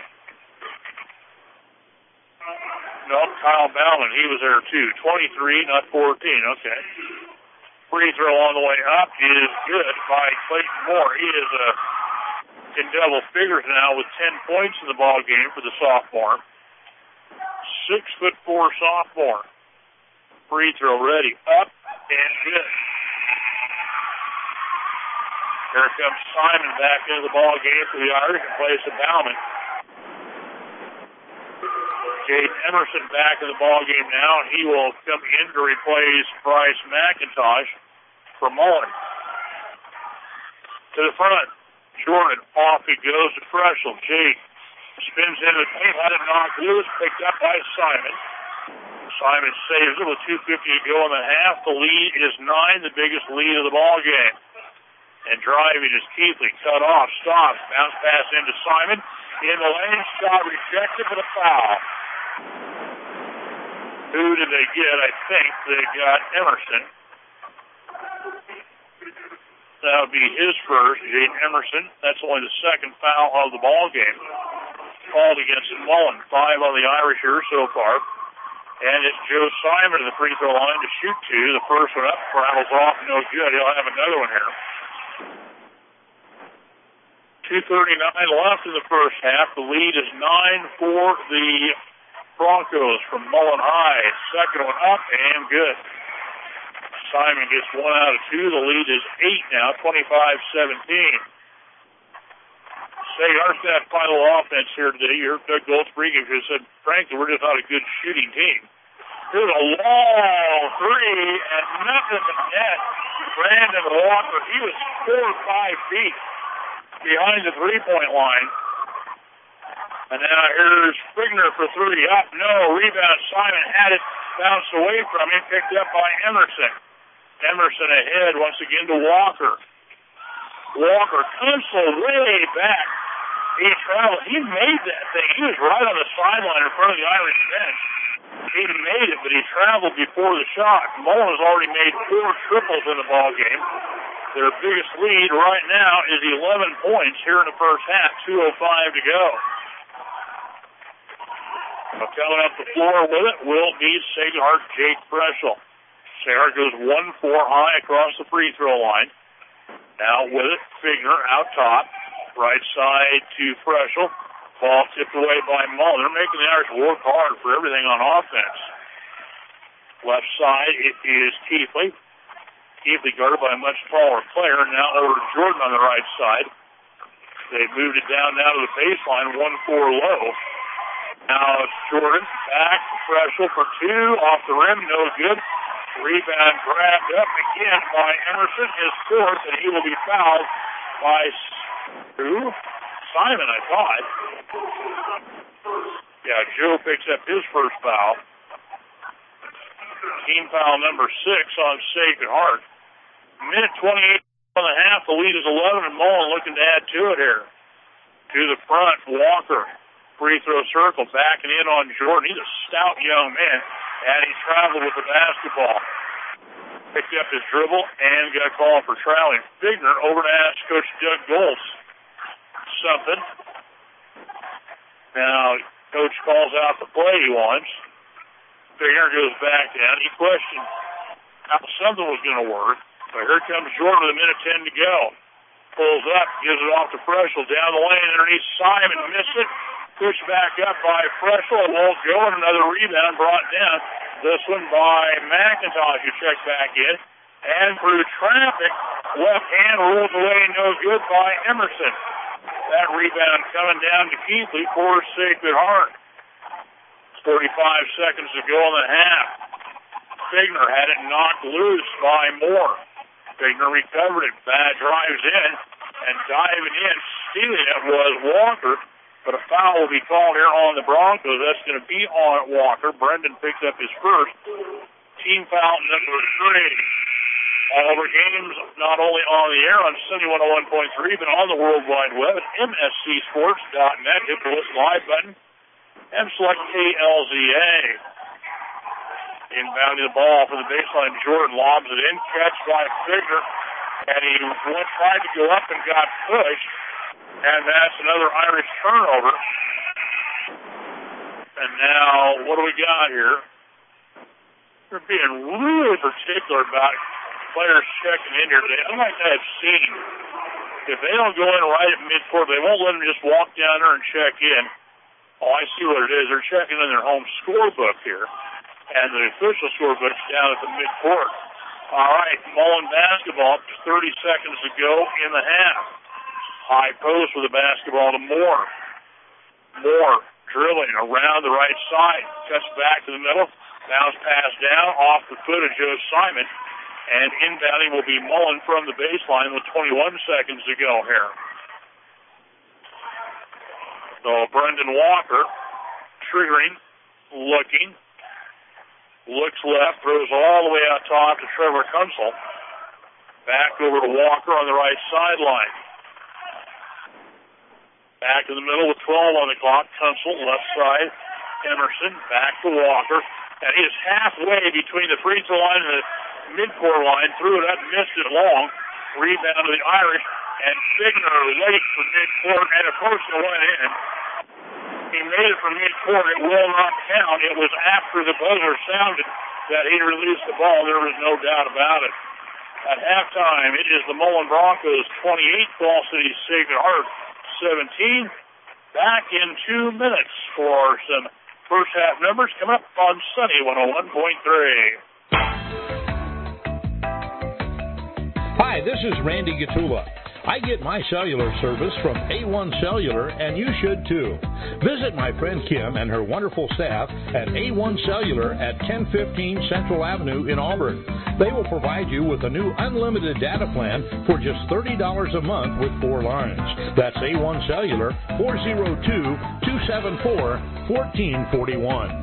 No, Kyle Bauman. He was there too. twenty-three, not fourteen. Okay. Free throw on the way up is good by Clayton Moore. He is uh, in double figures now with ten points in the ball game for the sophomore. Six foot four sophomore. Free throw ready. Up and good. Here comes Simon back into the ball game for the Irish and plays to Bauman. Jaden Emerson back in the ball game now. He will come in to replace Bryce McIntosh for Mullen. To the front, Jordan, off he goes to Freschel. Jake spins into the paint, had it knocked loose, picked up by Simon. Simon saves it with two fifty to go in the half. The lead is nine, the biggest lead of the ball game. And driving is Keithley, cut off, stops, bounce pass into Simon. In the lane, shot rejected for the foul. Who did they get? I think they got Emerson. That would be his first, Jaden Emerson. That's only the second foul of the ball game. Called against Mullen. Five on the Irish here so far. And it's Joe Simon to the free throw line to shoot two. The first one up, rattles off, no good. He'll have another one here. two thirty-nine left in the first half. The lead is nine for the Broncos from Mullen High. Second one up and good. Simon gets one out of two. The lead is eight now, twenty-five seventeen. Say, our stat final offense here today, your Doug Goldsbrink has said, frankly, we're just not a good shooting team. Here's a long three and nothing but net. Brandon Walker, he was four or five feet behind the three-point line. And now here's Figner for three. Up, no. Rebound. Simon had it bounced away from him, picked up by Emerson. Emerson ahead once again to Walker. Walker Kunzel way back. He traveled. He made that thing. He was right on the sideline in front of the Irish bench. He made it, but he traveled before the shot. Mullen has already made four triples in the ball game. Their biggest lead right now is eleven points here in the first half. two oh five to go. Now coming up the floor with it will be Sacred Heart Jake Freschel. Sacred Heart goes one four high across the free throw line. Now with it, Figner out top. Right side to Freschel. Ball tipped away by Mullen. They're making the Irish work hard for everything on offense. Left side, it is Keithley. Keithley guarded by a much taller player. Now over to Jordan on the right side. They moved it down now to the baseline, one four low. Now it's Jordan back to Freschel for two. Off the rim, no good. Rebound grabbed up again by Emerson. His fourth, and he will be fouled by who? Simon, I thought. Yeah, Joe picks up his first foul. Team foul number six on Sacred Heart. Minute twenty-eight on the half. The lead is eleven, and Mullen looking to add to it here. To the front, Walker. Free throw circle, backing in on Jordan. He's a stout young man, and he traveled with the basketball. Picked up his dribble and got a call for traveling. Figner over to ask Coach Doug Goltz something. Now, Coach calls out the play he wants. Figner goes back down. He questioned how something was going to work. But here comes Jordan with a minute ten to go. Pulls up, gives it off to Freschel. Down the lane underneath Simon. Missed it. Pushed back up by Freschel. It won't go. And another rebound brought down. This one by McIntosh, who checks back in. And through traffic, left hand rolls away, no good by Emerson. That rebound coming down to Keithley for Sacred Heart. thirty-five seconds to go in the half. Figner had it knocked loose by Moore. Figner recovered it. Bad drives in and diving in. Stealing it was Walker. But a foul will be called here on the Broncos. That's going to be on Walker. Brendan picks up his first. Team foul number three. All of our games not only on the air on Sunny one oh one point three, but on the World Wide Web at M S C sports dot net. Hit the listen live button and select K L Z A. Inbounding the ball for the baseline. Jordan lobs it in. Catch by Figner. And he went, tried to go up and got pushed. And that's another Irish turnover. And now, what do we got here? We're being really particular about players checking in here today. Unlike I've seen, if they don't go in right at midcourt, they won't let them just walk down there and check in. Oh, I see what it is. They're checking in their home scorebook here. And the official scorebook's down at the midcourt. All right, Mullen basketball, thirty seconds to go in the half. High post with the basketball to Moore. Moore dribbling around the right side, cuts back to the middle, bounce pass down off the foot of Joe Simon, and inbounding will be Mullen from the baseline with twenty-one seconds to go here. So Brendan Walker triggering, looking, looks left, throws all the way out top to Trevor Kunzel. Back over to Walker on the right sideline. Back in the middle with twelve on the clock. Kunzel, left side. Emerson, back to Walker. And he is halfway between the free throw line and the midcourt line. Threw it up, missed it long. Rebound to the Irish. And Signer late for midcourt, and of course it went in. He made it from midcourt. It will not count. It was after the buzzer sounded that he released the ball. There was no doubt about it. At halftime, it is the Mullen Broncos twenty-eight, Fall City Sacred Heart seventeen. Back in two minutes for some first half numbers coming up on Sunny one oh one point three. Hi, this is Randy Gatula. I get my cellular service from A one Cellular, and you should too. Visit my friend Kim and her wonderful staff at A one Cellular at ten fifteen Central Avenue in Auburn. They will provide you with a new unlimited data plan for just thirty dollars a month with four lines. That's A one Cellular, four oh two, two seven four, one four four one.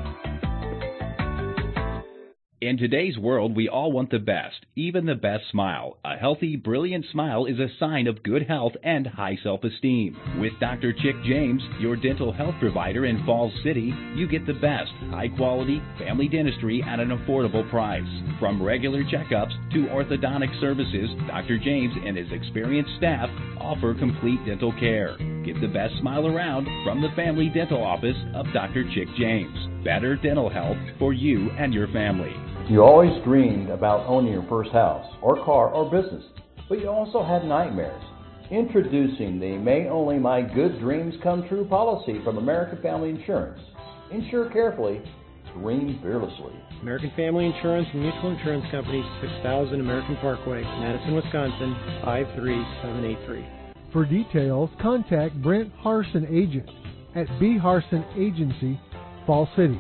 In today's world, we all want the best, even the best smile. A healthy, brilliant smile is a sign of good health and high self-esteem. With Doctor Chick James, your dental health provider in Falls City, you get the best, high-quality, family dentistry at an affordable price. From regular checkups to orthodontic services, Doctor James and his experienced staff offer complete dental care. Get the best smile around from the family dental office of Doctor Chick James. Better dental health for you and your family. You always dreamed about owning your first house, or car, or business, but you also had nightmares. Introducing the May Only My Good Dreams Come True policy from American Family Insurance. Insure carefully, dream fearlessly. American Family Insurance and Mutual Insurance Company, six thousand American Parkway, Madison, Wisconsin, five three seven eight three. For details, contact Brent Harson Agent at B. Harson Agency, Fall City.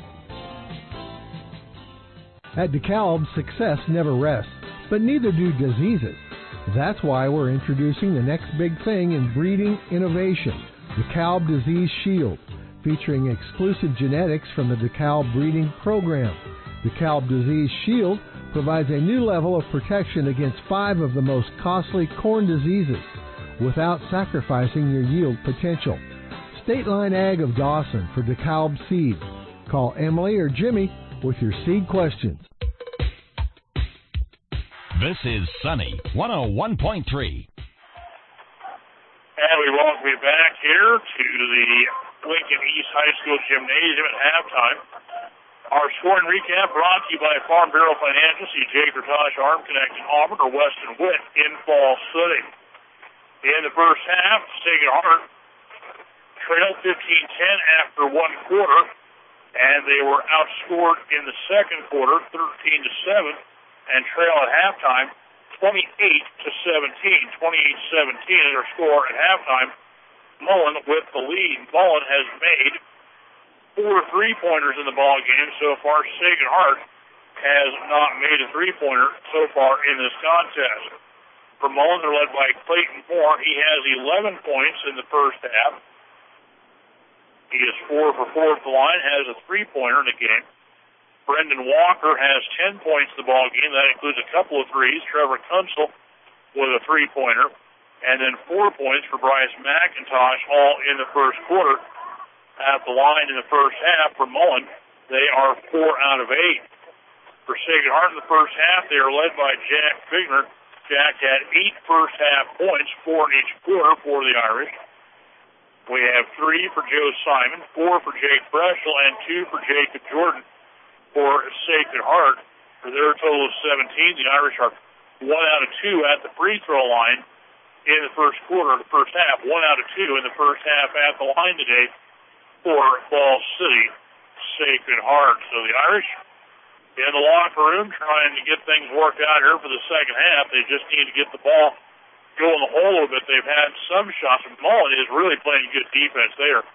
At DeKalb, success never rests, but neither do diseases. That's why we're introducing the next big thing in breeding innovation, DeKalb Disease Shield, featuring exclusive genetics from the DeKalb breeding program. DeKalb Disease Shield provides a new level of protection against five of the most costly corn diseases without sacrificing your yield potential. State Line Ag of Dawson for DeKalb seed. Call Emily or Jimmy with your seed questions. This is Sunny one oh one point three. And we welcome you back here to the Lincoln East High School Gymnasium at halftime. Our scoring recap brought to you by Farm Bureau Financial. See Jake Ratosh, Arm Connecting Auburn, or Weston Witt in Fall City. In the first half, Sacred Heart trailed fifteen ten after one quarter, and they were outscored in the second quarter thirteen to seven, and trail at halftime twenty-eight to seventeen. twenty-eight seventeen is their score at halftime. Mullen with the lead. Mullen has made four three-pointers in the ball game so far. Sacred Heart has not made a three-pointer so far in this contest. For Mullen, they're led by Clayton Moore. He has eleven points in the first half. He is four for four at the line, has a three-pointer in the game. Brendan Walker has ten points in the ball game. That includes a couple of threes. Trevor Kunzel with a three-pointer. And then four points for Bryce McIntosh, all in the first quarter. At the line in the first half for Mullen, they are four out of eight. For Sacred Heart in the first half, they are led by Jack Figner. Jack had eight first-half points, four in each quarter for the Irish. We have three for Joe Simon, four for Jake Breschel, and two for Jacob Jordan for Sacred Heart. For their total of seventeen, the Irish are one out of two at the free throw line in the first quarter, the first half. One out of two in the first half at the line today for Fall City Sacred Heart. So the Irish in the locker room trying to get things worked out here for the second half. They just need to get the ball going the hole a little bit. They've had some shots. Mullen is really playing good defense. They are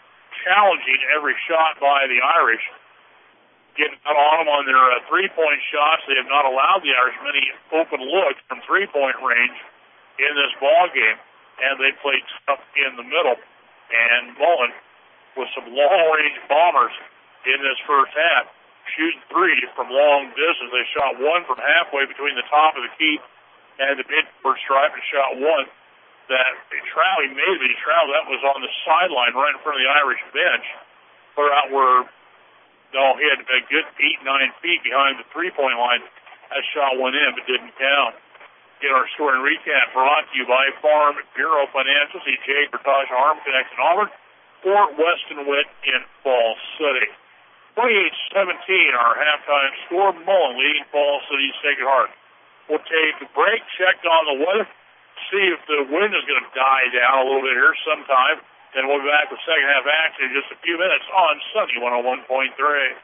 challenging every shot by the Irish, getting out on them on their uh, three-point shots. They have not allowed the Irish many open looks from three-point range in this ball game, and they played tough in the middle. And Mullen, with some long-range bombers in this first half, shooting three from long distance. They shot one from halfway between the top of the key and the midcourt stripe, and shot one that a travel, maybe travel that was on the sideline right in front of the Irish bench, clear out where, no, he had a good eight, nine feet behind the three-point line. That shot went in, but didn't count. In our score and recap brought to you by Farm Bureau Financial, C J, Bertage, Arm Connect in Auburn, or Weston Witt in Falls City. twenty-eight seventeen, our halftime score. Mullen leading Falls City's Sacred Heart. We'll take a break, check on the weather, see if the wind is going to die down a little bit here sometime. Then we'll be back with second half action in just a few minutes on Sunny one oh one point three.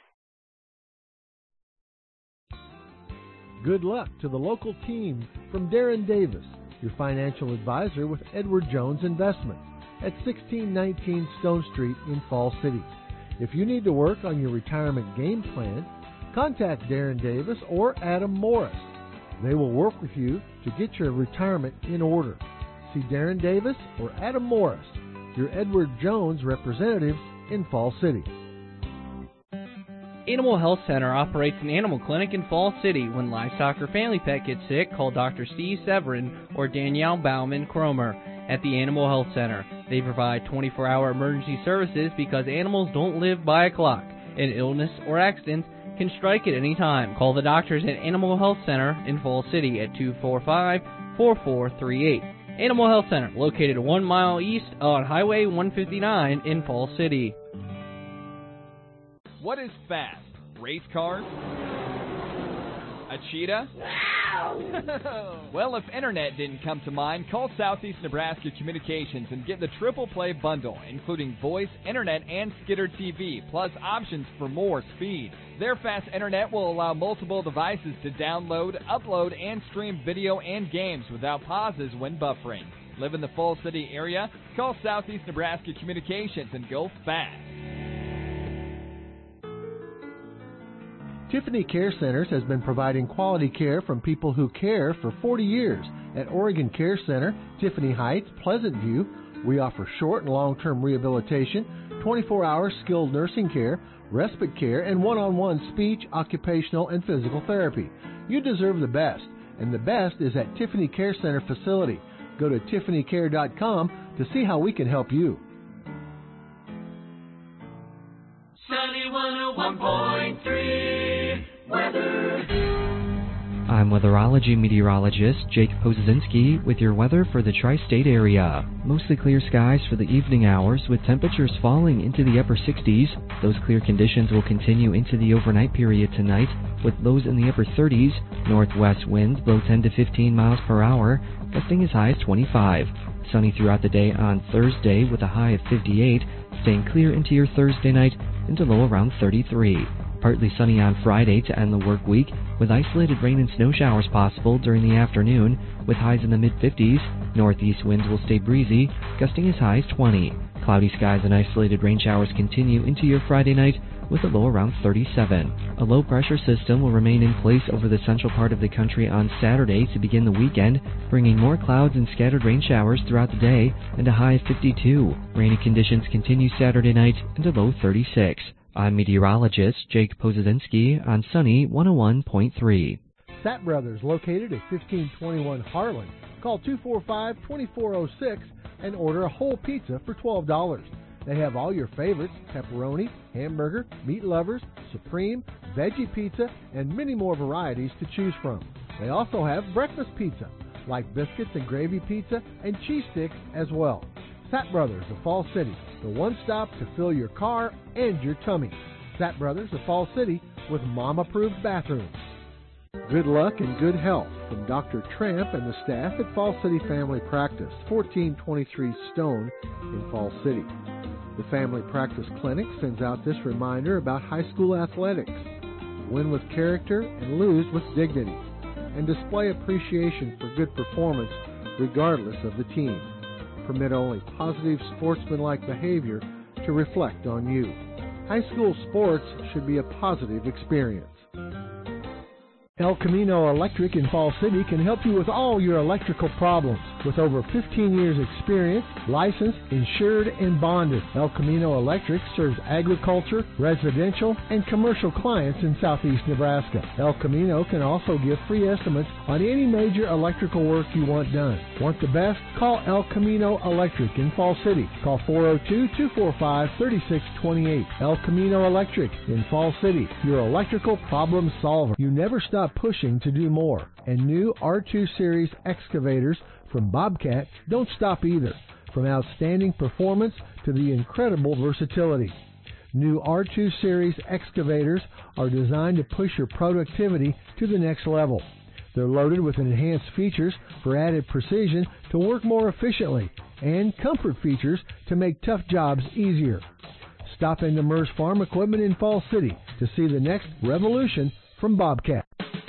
Good luck to the local team from Darren Davis, your financial advisor with Edward Jones Investments at sixteen nineteen Stone Street in Falls City. If you need to work on your retirement game plan, contact Darren Davis or Adam Morris. They will work with you to get your retirement in order. See Darren Davis or Adam Morris, your Edward Jones representatives in Falls City. Animal Health Center operates an animal clinic in Falls City. When livestock or family pet gets sick, call Doctor Steve Severin or Danielle Bauman Cromer at the Animal Health Center. They provide twenty-four hour emergency services because animals don't live by a clock, and illness or accidents can strike at any time. Call the doctors at Animal Health Center in Falls City at two four five, four four three eight. Animal Health Center, located one mile east on Highway one fifty-nine in Falls City. What is fast? Race cars? A cheetah? Well, if internet didn't come to mind, call Southeast Nebraska Communications and get the triple play bundle, including voice, internet, and Skidder T V, plus options for more speed. Their fast internet will allow multiple devices to download, upload, and stream video and games without pauses when buffering. Live in the Falls City area? Call Southeast Nebraska Communications and go fast. Tiffany Care Centers has been providing quality care from people who care for forty years. At Oregon Care Center, Tiffany Heights, Pleasant View, we offer short and long-term rehabilitation, twenty-four hour skilled nursing care, respite care, and one-on-one speech, occupational, and physical therapy. You deserve the best, and the best is at Tiffany Care Center facility. Go to tiffany care dot com to see how we can help you. Sunny one oh one point three weather. I'm weatherology meteorologist Jake Pozinski with your weather for the tri-state area. Mostly clear skies for the evening hours with temperatures falling into the upper sixties. Those clear conditions will continue into the overnight period tonight with lows in the upper thirties. Northwest winds blow ten to fifteen miles per hour, gusting as high as twenty-five. Sunny throughout the day on Thursday with a high of fifty-eight, staying clear into your Thursday night into low around thirty-three. Partly sunny on Friday to end the work week with isolated rain and snow showers possible during the afternoon with highs in the mid-fifties. Northeast winds will stay breezy, gusting as high as twenty. Cloudy skies and isolated rain showers continue into your Friday night with a low around thirty-seven. A low-pressure system will remain in place over the central part of the country on Saturday to begin the weekend, bringing more clouds and scattered rain showers throughout the day and a high of fifty-two. Rainy conditions continue Saturday night and a low thirty-six. I'm meteorologist Jake Pozinski on Sunny one oh one point three. Sat Brothers, located at fifteen twenty-one Harlan. Call two four five, two four zero six and order a whole pizza for twelve dollars. They have all your favorites: pepperoni, hamburger, meat lovers, supreme, veggie pizza, and many more varieties to choose from. They also have breakfast pizza, like biscuits and gravy pizza, and cheese sticks as well. Sat Brothers of Falls City, the one stop to fill your car and your tummy. Sat Brothers of Falls City with mom-approved bathrooms. Good luck and good health from Doctor Tramp and the staff at Falls City Family Practice, fourteen twenty-three Stone in Falls City. The Family Practice Clinic sends out this reminder about high school athletics. Win with character and lose with dignity, and display appreciation for good performance regardless of the team. Permit only positive sportsmanlike behavior to reflect on you. High school sports should be a positive experience. El Camino Electric in Fall City can help you with all your electrical problems. With over fifteen years experience, licensed, insured, and bonded, El Camino Electric serves agriculture, residential, and commercial clients in southeast Nebraska. El Camino can also give free estimates on any major electrical work you want done. Want the best? Call El Camino Electric in Fall City. Call four oh two, two four five, three six two eight. El Camino Electric in Fall City, your electrical problem solver. You never stop pushing to do more. And new R two Series excavators from Bobcat don't stop either. From outstanding performance to the incredible versatility. New R two Series excavators are designed to push your productivity to the next level. They're loaded with enhanced features for added precision to work more efficiently and comfort features to make tough jobs easier. Stop into Merz Farm Equipment in Fall City to see the next revolution from Bobcat.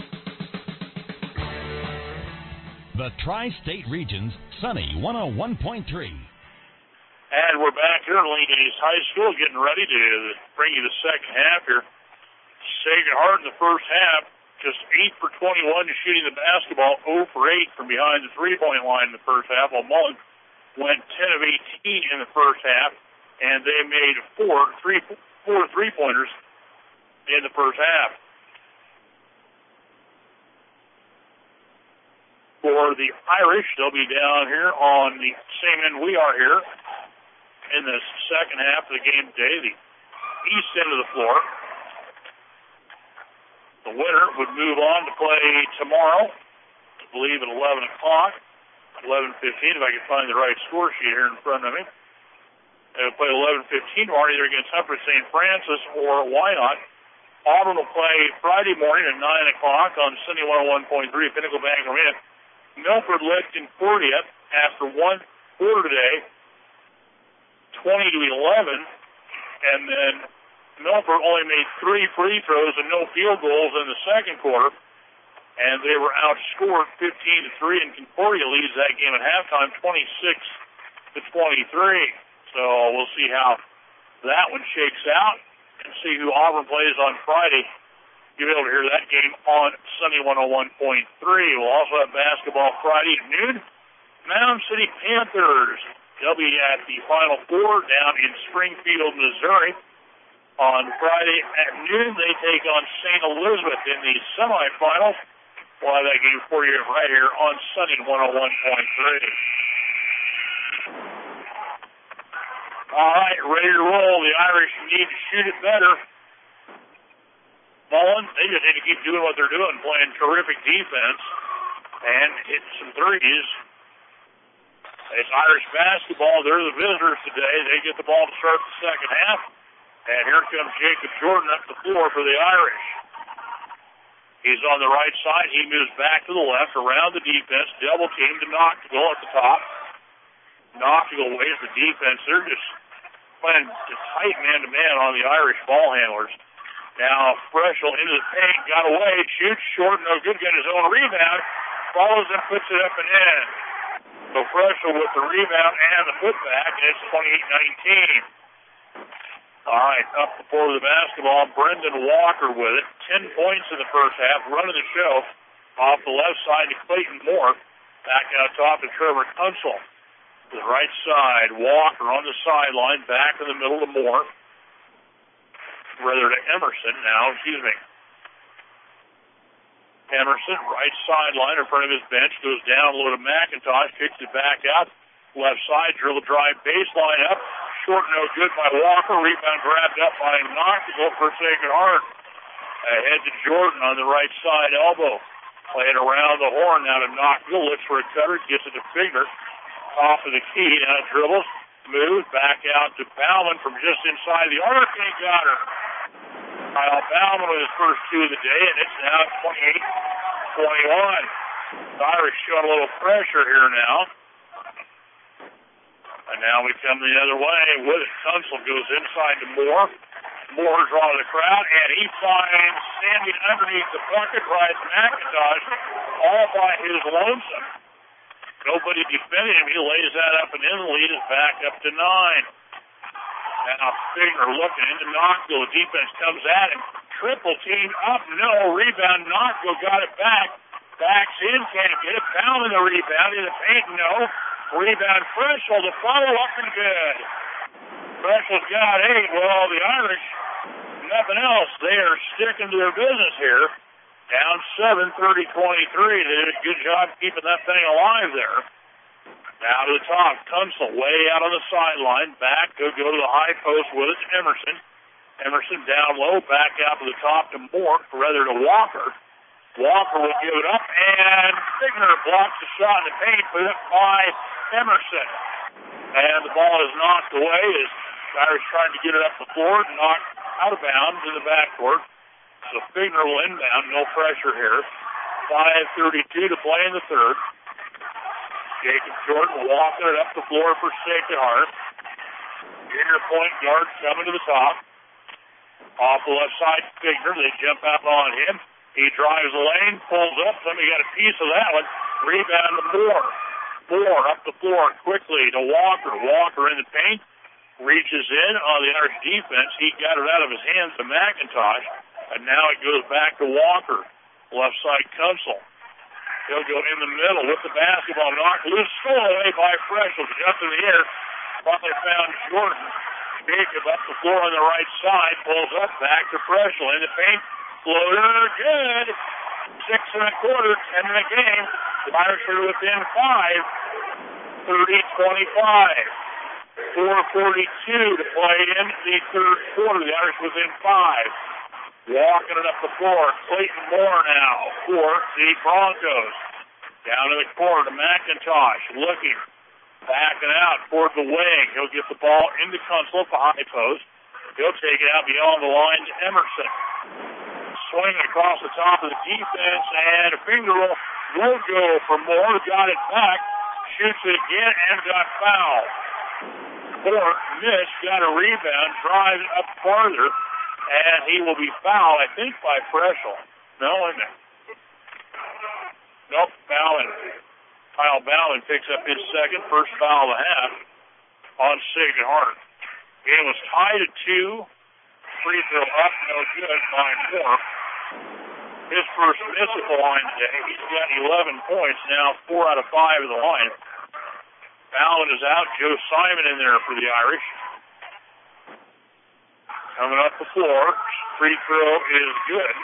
The Tri-State Region's Sunny one oh one point three. And we're back here at Lincoln East High School getting ready to bring you the second half here. Sacred Heart in the first half, just eight for twenty-one shooting the basketball, zero for eight from behind the three-point line in the first half, while Mullen went ten of eighteen in the first half, and they made four, three, four three-pointers in the first half. For the Irish, they'll be down here on the same end we are here in the second half of the game today, the east end of the floor. The winner would move on to play tomorrow, I believe at eleven o'clock, eleven fifteen, if I can find the right score sheet here in front of me. They would play eleven fifteen tomorrow, either against Humphreys Saint Francis or Wynot. Auburn will play Friday morning at nine o'clock on Sunday one oh one point three at Pinnacle Bank Arena. Milford led Concordia after one quarter today, twenty to eleven, and then Milford only made three free throws and no field goals in the second quarter, and they were outscored fifteen to three, and Concordia leads that game at halftime twenty-six to twenty-three. So we'll see how that one shakes out and see who Auburn plays on Friday. You'll be able to hear that game on Sunday one oh one point three. We'll also have basketball Friday at noon. Mound City Panthers, they'll be at the Final Four down in Springfield, Missouri. On Friday at noon, they take on Saint Elizabeth in the semifinals. We'll have that game for you right here on Sunday one oh one point three. All right, ready to roll. The Irish need to shoot it better. Mullen, they just need to keep doing what they're doing, playing terrific defense and hit some threes. It's Irish basketball. They're the visitors today. They get the ball to start the second half. And here comes Jacob Jordan up the floor for the Irish. He's on the right side. He moves back to the left around the defense. Double team to Noctigal at the top. Noctigal weighs the defense. They're just playing just tight man-to-man on the Irish ball handlers. Now, Freschel into the paint, got away, shoots short, no good, getting his own rebound, follows and puts it up and in. So Freschel with the rebound and the putback, and it's twenty-eight nineteen. All right, up before the basketball, Brendan Walker with it. Ten points in the first half, running the show. Off the left side to Clayton Moore. Back out top to Trevor Kunsel. To the right side, Walker on the sideline, back in the middle to Moore. Rather to Emerson now, excuse me. Emerson, right sideline in front of his bench, goes down low to McIntosh, kicks it back out. Left side, dribble drive, baseline up. Short, no good by Walker. Rebound grabbed up by Noctigal for Sacred Heart. Ahead to Jordan on the right side elbow. Playing around the horn now to Noctigal. Looks for a cutter, gets it to Figner. Off of the key, now dribbles. Moves back out to Bauman from just inside the arc, and he got her. Kyle Bauman with his first two of the day, and it's now twenty-eight twenty-one. The Irish showing a little pressure here now. And now we come the other way with it. Kunsel goes inside to Moore. Moore drawing the crowd, and he finds standing underneath the bucket, Bryce McIntosh, all by his lonesome. Nobody defending him. He lays that up and in. The lead is back up to nine. Now Figner looking into Knoxville. The defense comes at him. Triple team up. No. Rebound. Knoxville got it back. Backs in. Can't get it. Foul in the rebound. In the paint. No. Rebound. Freshel. The follow up and good. Freshel's got eight. Well, the Irish, nothing else. They are sticking to their business here. Down seven, thirty twenty-three. They did a good job keeping that thing alive there. Now to the top. Kunzel way out on the sideline. Back. He'll go to the high post with it to Emerson. Emerson down low. Back out to the top to Mork, or rather to Walker. Walker will give it up, and Figner blocks the shot in the paint, put it by Emerson. And the ball is knocked away as Irish trying to get it up the floor, knocked out of bounds in the backcourt. So Figner will inbound, no pressure here. five thirty-two to play in the third. Jacob Jordan walking it up the floor for Sacred Heart. Inner point guard coming to the top. Off the left side, Figner. They jump out on him. He drives the lane, pulls up. Somebody got a piece of that one. Rebound to Moore. Moore up the floor quickly to Walker. Walker in the paint. Reaches in on the Irish defense. He got it out of his hands to McIntosh. And now it goes back to Walker. Left side Kunzel. He'll go in the middle with the basketball. Knocked loose. Stole away by Freshel. Just in the air. Finally found Jordan. Jacob up the floor on the right side. Pulls up back to Freshel. In the paint. Floater. Good. Six and a quarter. Ten in the game. The Irish are within five. thirty twenty-five. four forty-two to play in the third quarter. The Irish within five. Walking it up the floor. Clayton Moore now for the Broncos. Down to the corner to McIntosh. Looking. Backing out toward the wing. He'll get the ball into Kunzel at the high post. He'll take it out beyond the line to Emerson. Swinging across the top of the defense, and a finger roll will go for Moore. Got it back. Shoots it again and got fouled. Moore missed. Got a rebound. Drives up farther. And he will be fouled, I think, by Freshel. No, isn't it? Nope, Ballin. Kyle Ballin picks up his second, first foul of the half on Sacred Heart. Game was tied at two. Free throw up, no good by Moore. His first miss at the line today. He's got eleven points now, four out of five of the line. Ballin is out. Joe Simon in there for the Irish. Coming up the floor. Free throw is good.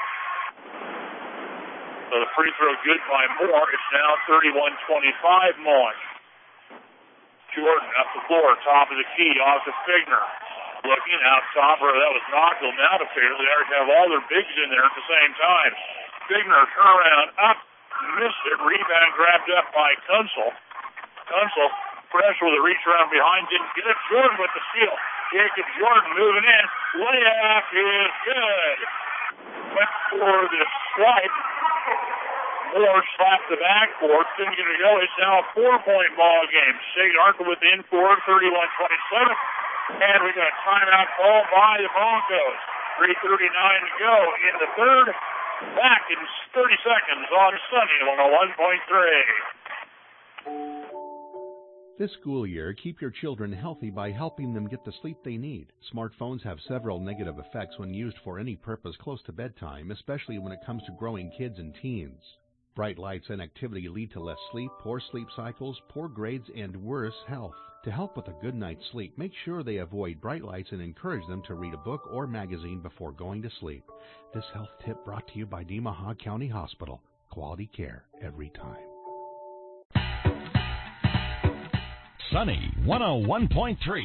So the free throw good by Moore. It's now thirty-one twenty-five Mullen. Jordan up the floor. Top of the key. Off to Figner. Looking out top. Or that was Knoxville. Now to Figner. The Irish have all their bigs in there at the same time. Figner turn around. Up. Missed it. Rebound grabbed up by Kunzel. Kunzel. Fresh with a reach around behind. Didn't get it. Jordan with the steal. Jacob Jordan moving in. Layup is good. Went for the swipe. Moore slapped the backboard. Couldn't get it to go. It's now a four-point ball game. Sacred Heart within four, thirty-one twenty-seven. And we got a timeout call by the Broncos. three thirty-nine to go in the third. Back in thirty seconds on Sunny one oh one point three. This school year, keep your children healthy by helping them get the sleep they need. Smartphones have several negative effects when used for any purpose close to bedtime, especially when it comes to growing kids and teens. Bright lights and activity lead to less sleep, poor sleep cycles, poor grades, and worse health. To help with a good night's sleep, make sure they avoid bright lights and encourage them to read a book or magazine before going to sleep. This health tip brought to you by Nemaha County Hospital. Quality care every time. Sunny one oh one point three.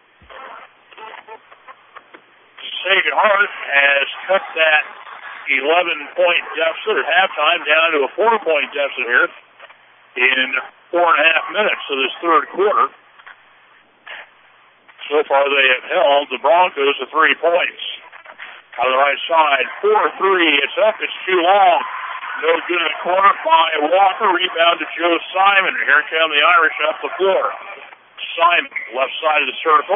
Sacred Heart has cut that eleven-point deficit at halftime down to a four-point deficit here in four and a half minutes of this third quarter. So far they have held the Broncos to three points. Out of the right side, four three. It's up. It's too long. No good in the corner by Walker. Rebound to Joe Simon. Here come the Irish up the floor. Simon, left side of the circle.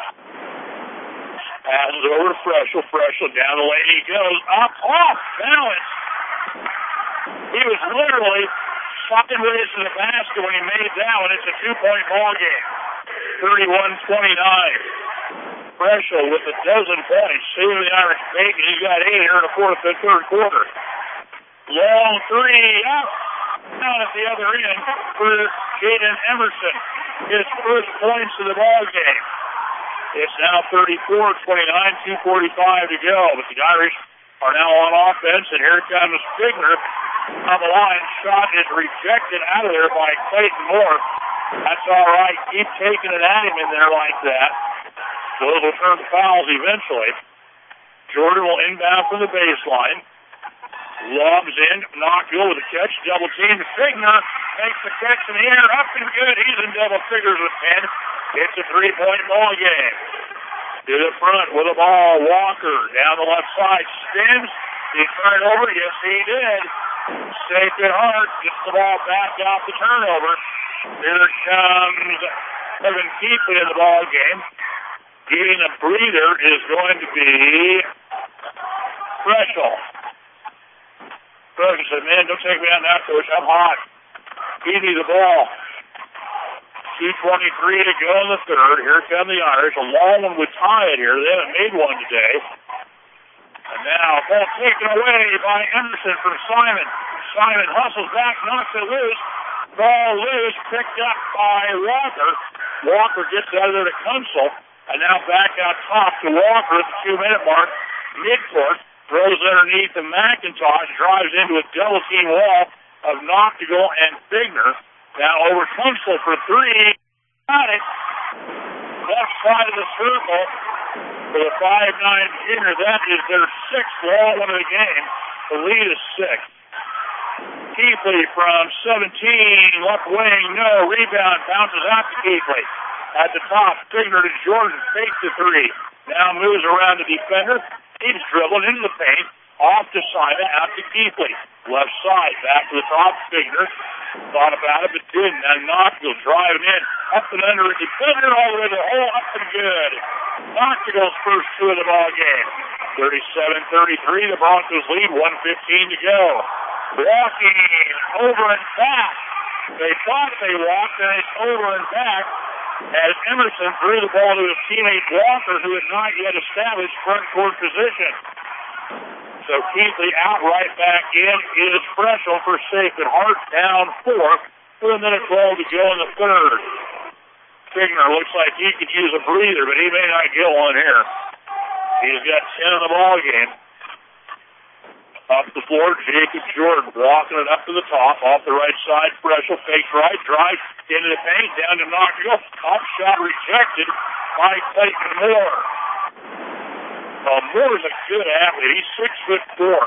Passes over to Freshel. Freshel down the lane he goes. Up, off, balance. He was literally sideways to the basket when he made that one. It's a two-point ball game. thirty-one twenty-nine. Freshel with a dozen points. Saving the Irish Bacon. He's got eight here in the fourth and third quarter. Long three up. Down at the other end for Jaden Emerson. His first points of the ball game. It's now thirty-four twenty-nine, two forty-five to go. But the Irish are now on offense, and here comes Figner on the line. Shot is rejected out of there by Clayton Moore. That's all right. Keep taking it at him in there like that. Those will turn to fouls eventually. Jordan will inbound from the baseline. Lobs in, Knoxville with a catch, double team. Figner makes the catch in the air, up and good. He's in double figures with ten. It's a three-point ball game. To the front with the ball, Walker down the left side, spins. He turned over, yes he did. Safe at heart, gets the ball back off the turnover. Here comes Kevin Keepley in the ball game. Getting a breather is going to be Freshel. Ferguson said, man, don't take me out now, coach. I'm hot. Give me the ball. two twenty-three to go in the third. Here come the Irish. A long one would tie it here. They haven't made one today. And now, ball taken away by Emerson from Simon. Simon hustles back, knocks it loose. Ball loose, picked up by Walker. Walker gets out of there to Kunsel. And now back out top to Walker at the two-minute mark. Midcourt. Throws underneath the McIntosh, drives into a double-team wall of Noctigal and Figner. Now over Kunsel for three. Got it. Left side of the circle for the five nine junior. That is their sixth long one of the game. The lead is six. Keepley from seventeen, left wing, no. Rebound, bounces out to Keepley. At the top, Figner to Jordan, fakes the three. Now moves around the defender. He's dribbling into the paint, off to Simon, out to Keepley. Left side, back to the top, Figner. Thought about it, but didn't. Now Knoxville driving in, up and under a defender, all the way to the hole, up and good. Knoxville's first two of the ball game. thirty-seven thirty-three, the Broncos lead, one fifteen to go. Walking over and back. They thought they walked, and it's over and back. As Emerson threw the ball to his teammate Walker, who had not yet established front court position. So Keepley out right back in is Freshel for Sacred Heart, down four. With a minute twelve to go in the third. Figner looks like he could use a breather, but he may not get one here. He's got ten in the ball game. Up the floor, Jacob Jordan walking it up to the top, off the right side. Freshel fakes right, drives into the paint, down to Knoxville. Top shot rejected by Clayton Moore. Uh, Moore's a good athlete. He's six foot four.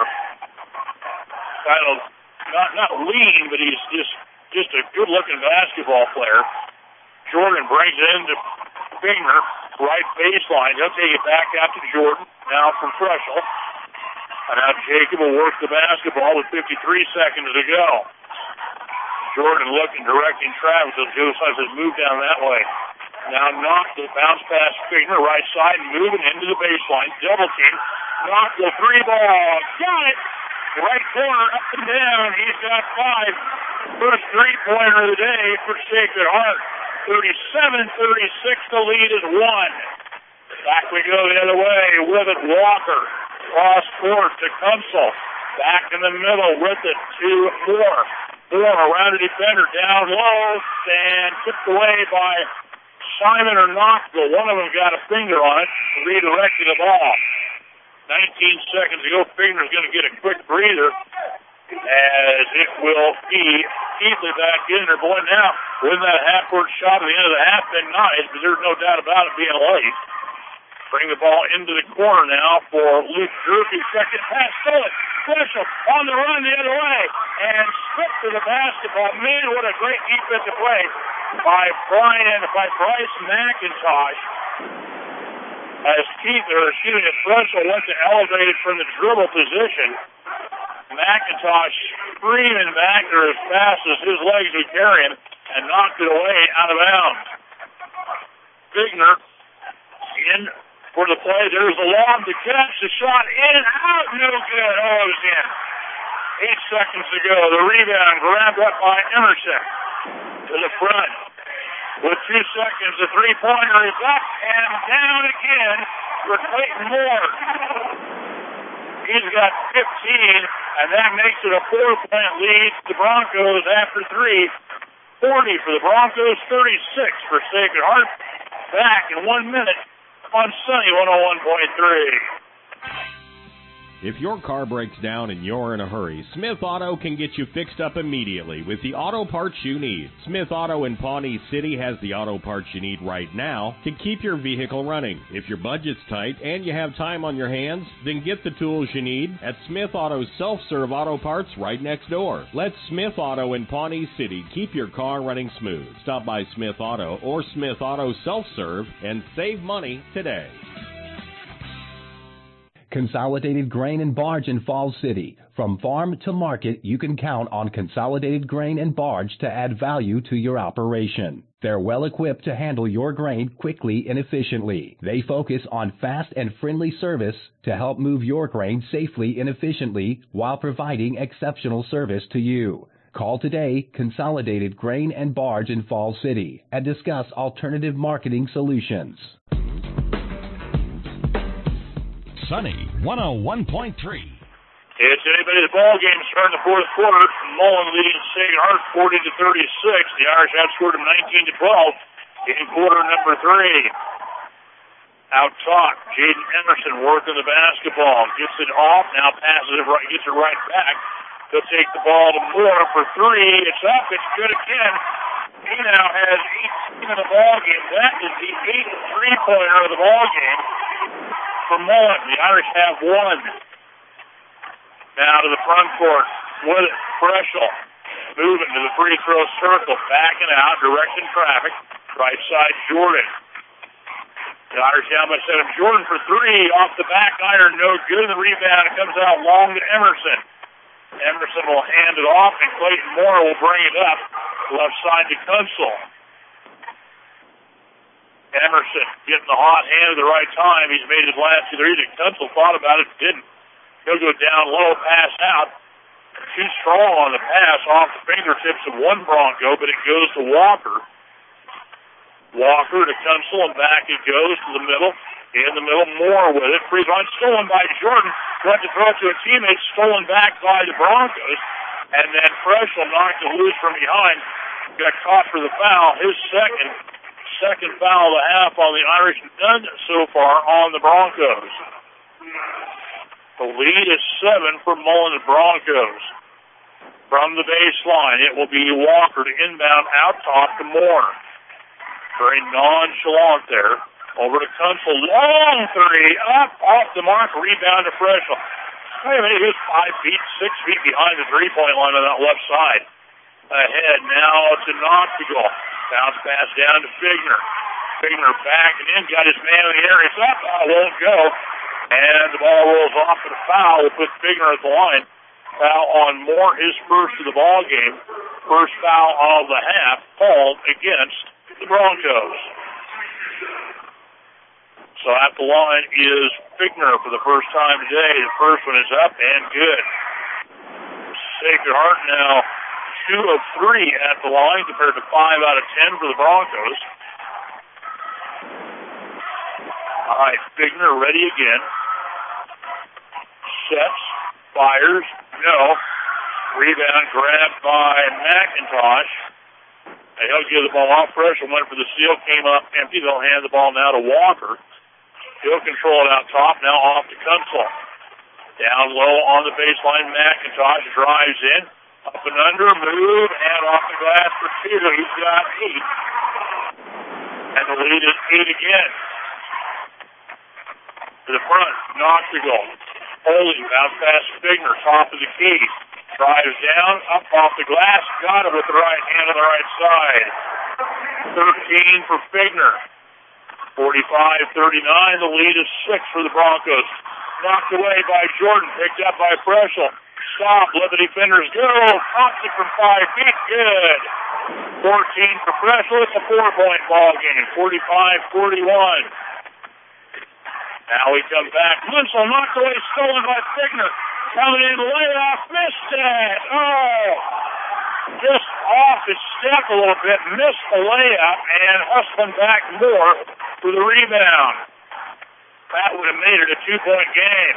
Kind of not not lean, but he's just just a good looking basketball player. Jordan brings it into Figner, right baseline. He'll take it back out to Jordan. Now from Freshel. And now Jacob will work the basketball with fifty-three seconds to go. Jordan looking, directing Travis as Joe says move down that way. Now knocked it, bounce past Figner, right side, moving into the baseline. Double team. Knocked the three ball. Got it. Right corner, up and down. He's got five. First three-pointer of the day for Sacred Heart. thirty-seven thirty-six, the lead is one. Back we go the other way with it, Walker. Cross court to Kunsel. Back in the middle with it to Moore. Moore around the defender, down low, and tipped away by Simon or Knoxville. One of them got a finger on it, redirecting the ball. nineteen seconds ago, Figner's going to get a quick breather as it will be Keepley back in there. Boy, now, with that half-court shot at the end of the half, been nice, but there's no doubt about it being late. Bring the ball into the corner now for Luke Durfee. Second pass, stolen. Freshel on the run the other way and slipped to the basketball. Man, what a great defensive play by Brian, by Bryce McIntosh. As Keith, or shooting at Freshel, went to elevate it from the dribble position. McIntosh screaming back there as fast as his legs would carry him and knocked it away out of bounds. Figner in for the play. There's the lob to catch. The shot in and out. No good. Oh, it was in. Eight seconds to go. The rebound grabbed up by Emerson. To the front. with two seconds. The three-pointer is up and down again for Clayton Moore. He's got fifteen, and that makes it a four-point lead to the Broncos after three. forty for the Broncos, thirty-six for Sacred Heart. Back in one minute on Sunny one oh one point three. If your car breaks down and you're in a hurry, Smith Auto can get you fixed up immediately with the auto parts you need. Smith Auto in Pawnee City has the auto parts you need right now to keep your vehicle running. If your budget's tight and you have time on your hands, then get the tools you need at Smith Auto's self-serve auto parts right next door. Let Smith Auto in Pawnee City keep your car running smooth. Stop by Smith Auto or Smith Auto Self-Serve and save money today. Consolidated Grain and Barge in Falls City. From farm to market, you can count on Consolidated Grain and Barge to add value to your operation. They're well equipped to handle your grain quickly and efficiently. They focus on fast and friendly service to help move your grain safely and efficiently while providing exceptional service to you. Call today, Consolidated Grain and Barge in Falls City, and discuss alternative marketing solutions. Sunny one oh one point three. It's anybody's ball game starting the fourth quarter. Mullen leading Sacred Heart forty to thirty-six. The Irish outscored them nineteen to twelve in quarter number three. Out top, Jaden Emerson working the basketball. Gets it off, now passes it right, gets it right back. He'll take the ball to Moore for three. It's up, it's good again. He now has eighteen in the ball game. That is the eighth three-pointer of the ball game for Mullen. The Irish have one. Now to the front court with it. Freschel moving to the free throw circle, backing out, directing traffic. Right side, Jordan. The Irish down by seven. Jordan for three off the back iron, no good. The rebound comes out long to Emerson. Emerson will hand it off, and Clayton Moore will bring it up left side to Kunsel. Emerson getting the hot hand at the right time. He's made his last two threes. Kunsel thought about it, didn't. He'll go down low, pass out. Too strong on the pass off the fingertips of one Bronco, but it goes to Walker. Walker to Kunsel, and back it goes to the middle. In the middle, Moore with it. Free throw stolen by Jordan. Tried to throw it to a teammate, stolen back by the Broncos. And then Freschel knocked it loose from behind. Got caught for the foul. His second, second foul of the half on the Irish, none so far on the Broncos. The lead is seven for Mullen Broncos. From the baseline, it will be Walker to inbound out top to Moore. Very nonchalant there. Over to Kunsel. Long three. Up off the mark. Rebound to Freschel. Wait a minute. He was five feet, six feet behind the three-point line on that left side. Ahead now to Noctigal. Bounce pass down to Figner. Figner backing in. Got his man in the air. It's up. Oh, won't go. And the ball rolls off for the foul. We'll put Figner at the line. Foul on Moore. His first of the ball game. First foul of the half. Called against the Broncos. So at the line is Figner for the first time today. The first one is up and good. Sacred Heart now two of three at the line compared to five out of ten for the Broncos. All right, Figner ready again. Sets, fires, no. Rebound grabbed by McIntosh. And he'll give the ball off. Freschel went for the steal, came up empty. They'll hand the ball now to Walker. He'll control it out top, now off to Kunsel. Down low on the baseline, McIntosh drives in. Up and under, move, and off the glass for two. He's got eight. And the lead is eight again. To the front, Noctigal. Holding, bounce pass Figner, top of the key. Drives down, up off the glass, got it with the right hand on the right side. thirteen for Figner. forty-five thirty-nine, the lead is six for the Broncos. Knocked away by Jordan, picked up by Freschel. Stop, let the defenders go. Pops it from five feet, good. fourteen for Freschel, it's a four-point ball game, forty-five forty-one. Now we come back. Kunsel knocked away, stolen by Figner. Coming in, layoff, missed it. Oh, just off his overstepped a little bit, missed the layup, and hustling back more for the rebound. That would have made it a two-point game.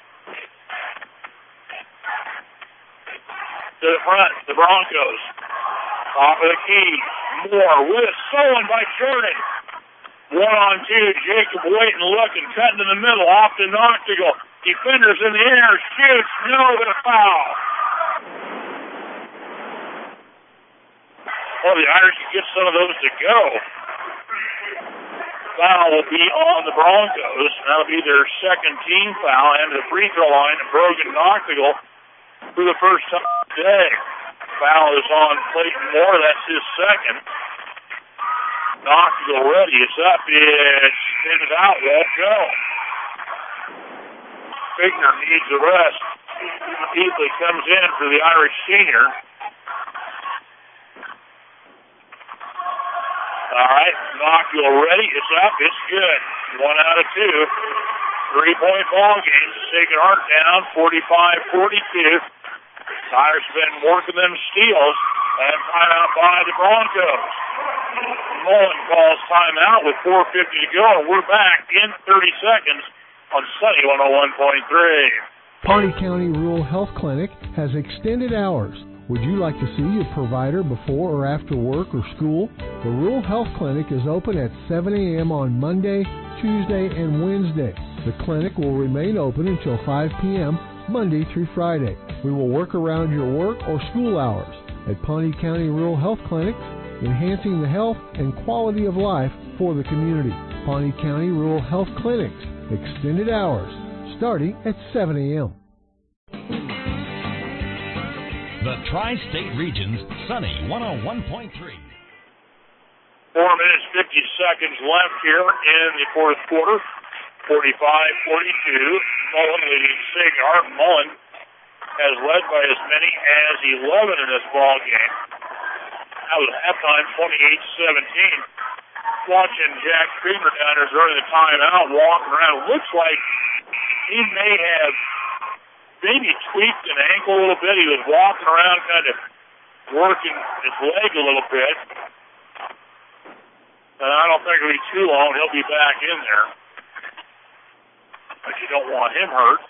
To the front, the Broncos. Top of the key. Moore with it. Stolen by Jordan. One on two. Jacob waiting, looking, cutting to the middle. Off to Noctigal. Defenders in the air. Shoots. No, but a foul. Well, the Irish can get some of those to go. Foul will be on the Broncos. That'll be their second team foul. And the free throw line, Brogan Noctigal for the first time today. Foul is on Clayton Moore. That's his second. Noctigal ready. It's up. It's spins out. Won't go. Figner needs a rest. Beasley comes in for the Irish senior. All right, Noctigal ready. It's up. It's good. One out of two. Three-point ball game. Sacred Heart down, forty-five forty-two. Irish have been working them steals, and timeout by the Broncos. Mullen calls timeout with four fifty to go, and we're back in thirty seconds on Sunny one oh one point three. Pawnee County Rural Health Clinic has extended hours. Would you like to see your provider before or after work or school? The Rural Health Clinic is open at seven a.m. on Monday, Tuesday, and Wednesday. The clinic will remain open until five p.m. Monday through Friday. We will work around your work or school hours. At Pawnee County Rural Health Clinic, enhancing the health and quality of life for the community. Pawnee County Rural Health Clinics, extended hours, starting at seven a.m. The Tri-State Region's Sunny one oh one point three. Four minutes, fifty seconds left here in the fourth quarter. forty-five forty-two. Mullen leading Sacred Heart. Mullen has led by as many as eleven in this ball game. That was halftime, twenty-eight seventeen. Watching Jack Creamer down there during the timeout, walking around. It looks like he may have maybe tweaked an ankle a little bit. He was walking around kind of working his leg a little bit. And I don't think it'll be too long. He'll be back in there. But you don't want him hurt.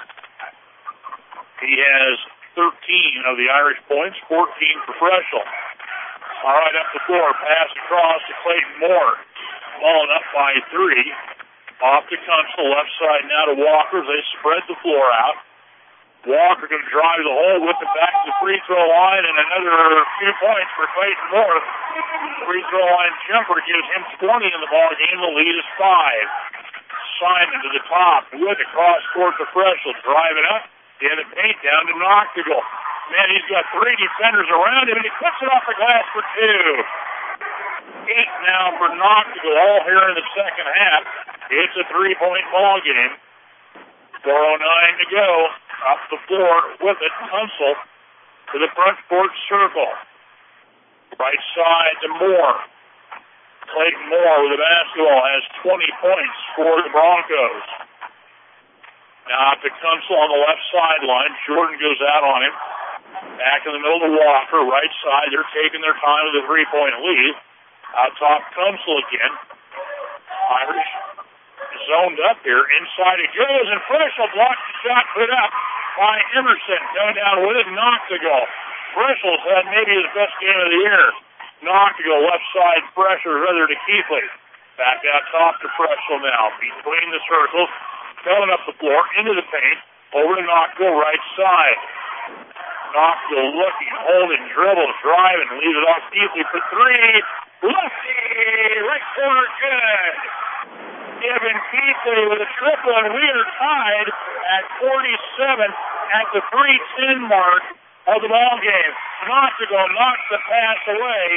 He has thirteen of the Irish points, fourteen for Freshel. All right, up the floor. Pass across to Clayton Moore. Mullen up by three. Off to Kunzel. Left side now to Walker. They spread the floor out. Walker going to drive the hole, whip it back to the free throw line, and another few points for Clayton Moore. Free throw line jumper gives him twenty in the ball game. The lead is five. Simon to the top with it, cross court to Freshel. Drive it up in the paint down to Noctigal. Man, he's got three defenders around him, and he puts it off the glass for two. Eight now for Noctigal, all here in the second half. It's a three-point ball game. four oh nine to go. Up the floor with it, Kunzel to the front court circle. Right side to Moore. Clayton Moore with the basketball has twenty points for the Broncos. Now up to Kunzel on the left sideline. Jordan goes out on him. Back in the middle to Walker. Right side, they're taking their time with a three-point lead. Out top, Kunzel again. Irish zoned up here. Inside it goes, and Freshel blocks the shot put up by Emerson. Coming down with it, Noctigal. Freshel's had maybe his best game of the year. Noctigal, left side pressure, rather to Keithley. Back out top to Freshel now. Between the circles, coming up the floor, into the paint, over to Noctigal, right side. Noctigal looking, holding, dribbles, driving, leaves it off Keithley for three. Lefty, right corner, good. Evan Keithley with a triple, and we are tied at forty-seven at the three ten mark of the ball game. Noctigal knocks the pass away.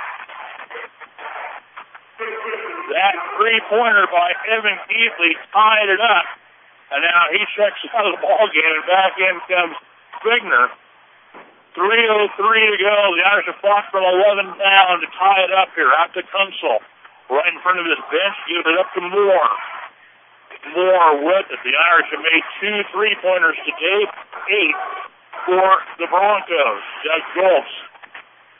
That three-pointer by Evan Keithley tied it up, and now he checks out of the ball game, and back in comes Figner. three oh three to go. The Irish have fought from eleven down to tie it up here. Out to Kunzel. Right in front of his bench, gives it up to Moore. Moore with it. The Irish have made two three-pointers today, eight for the Broncos. Doug Goltz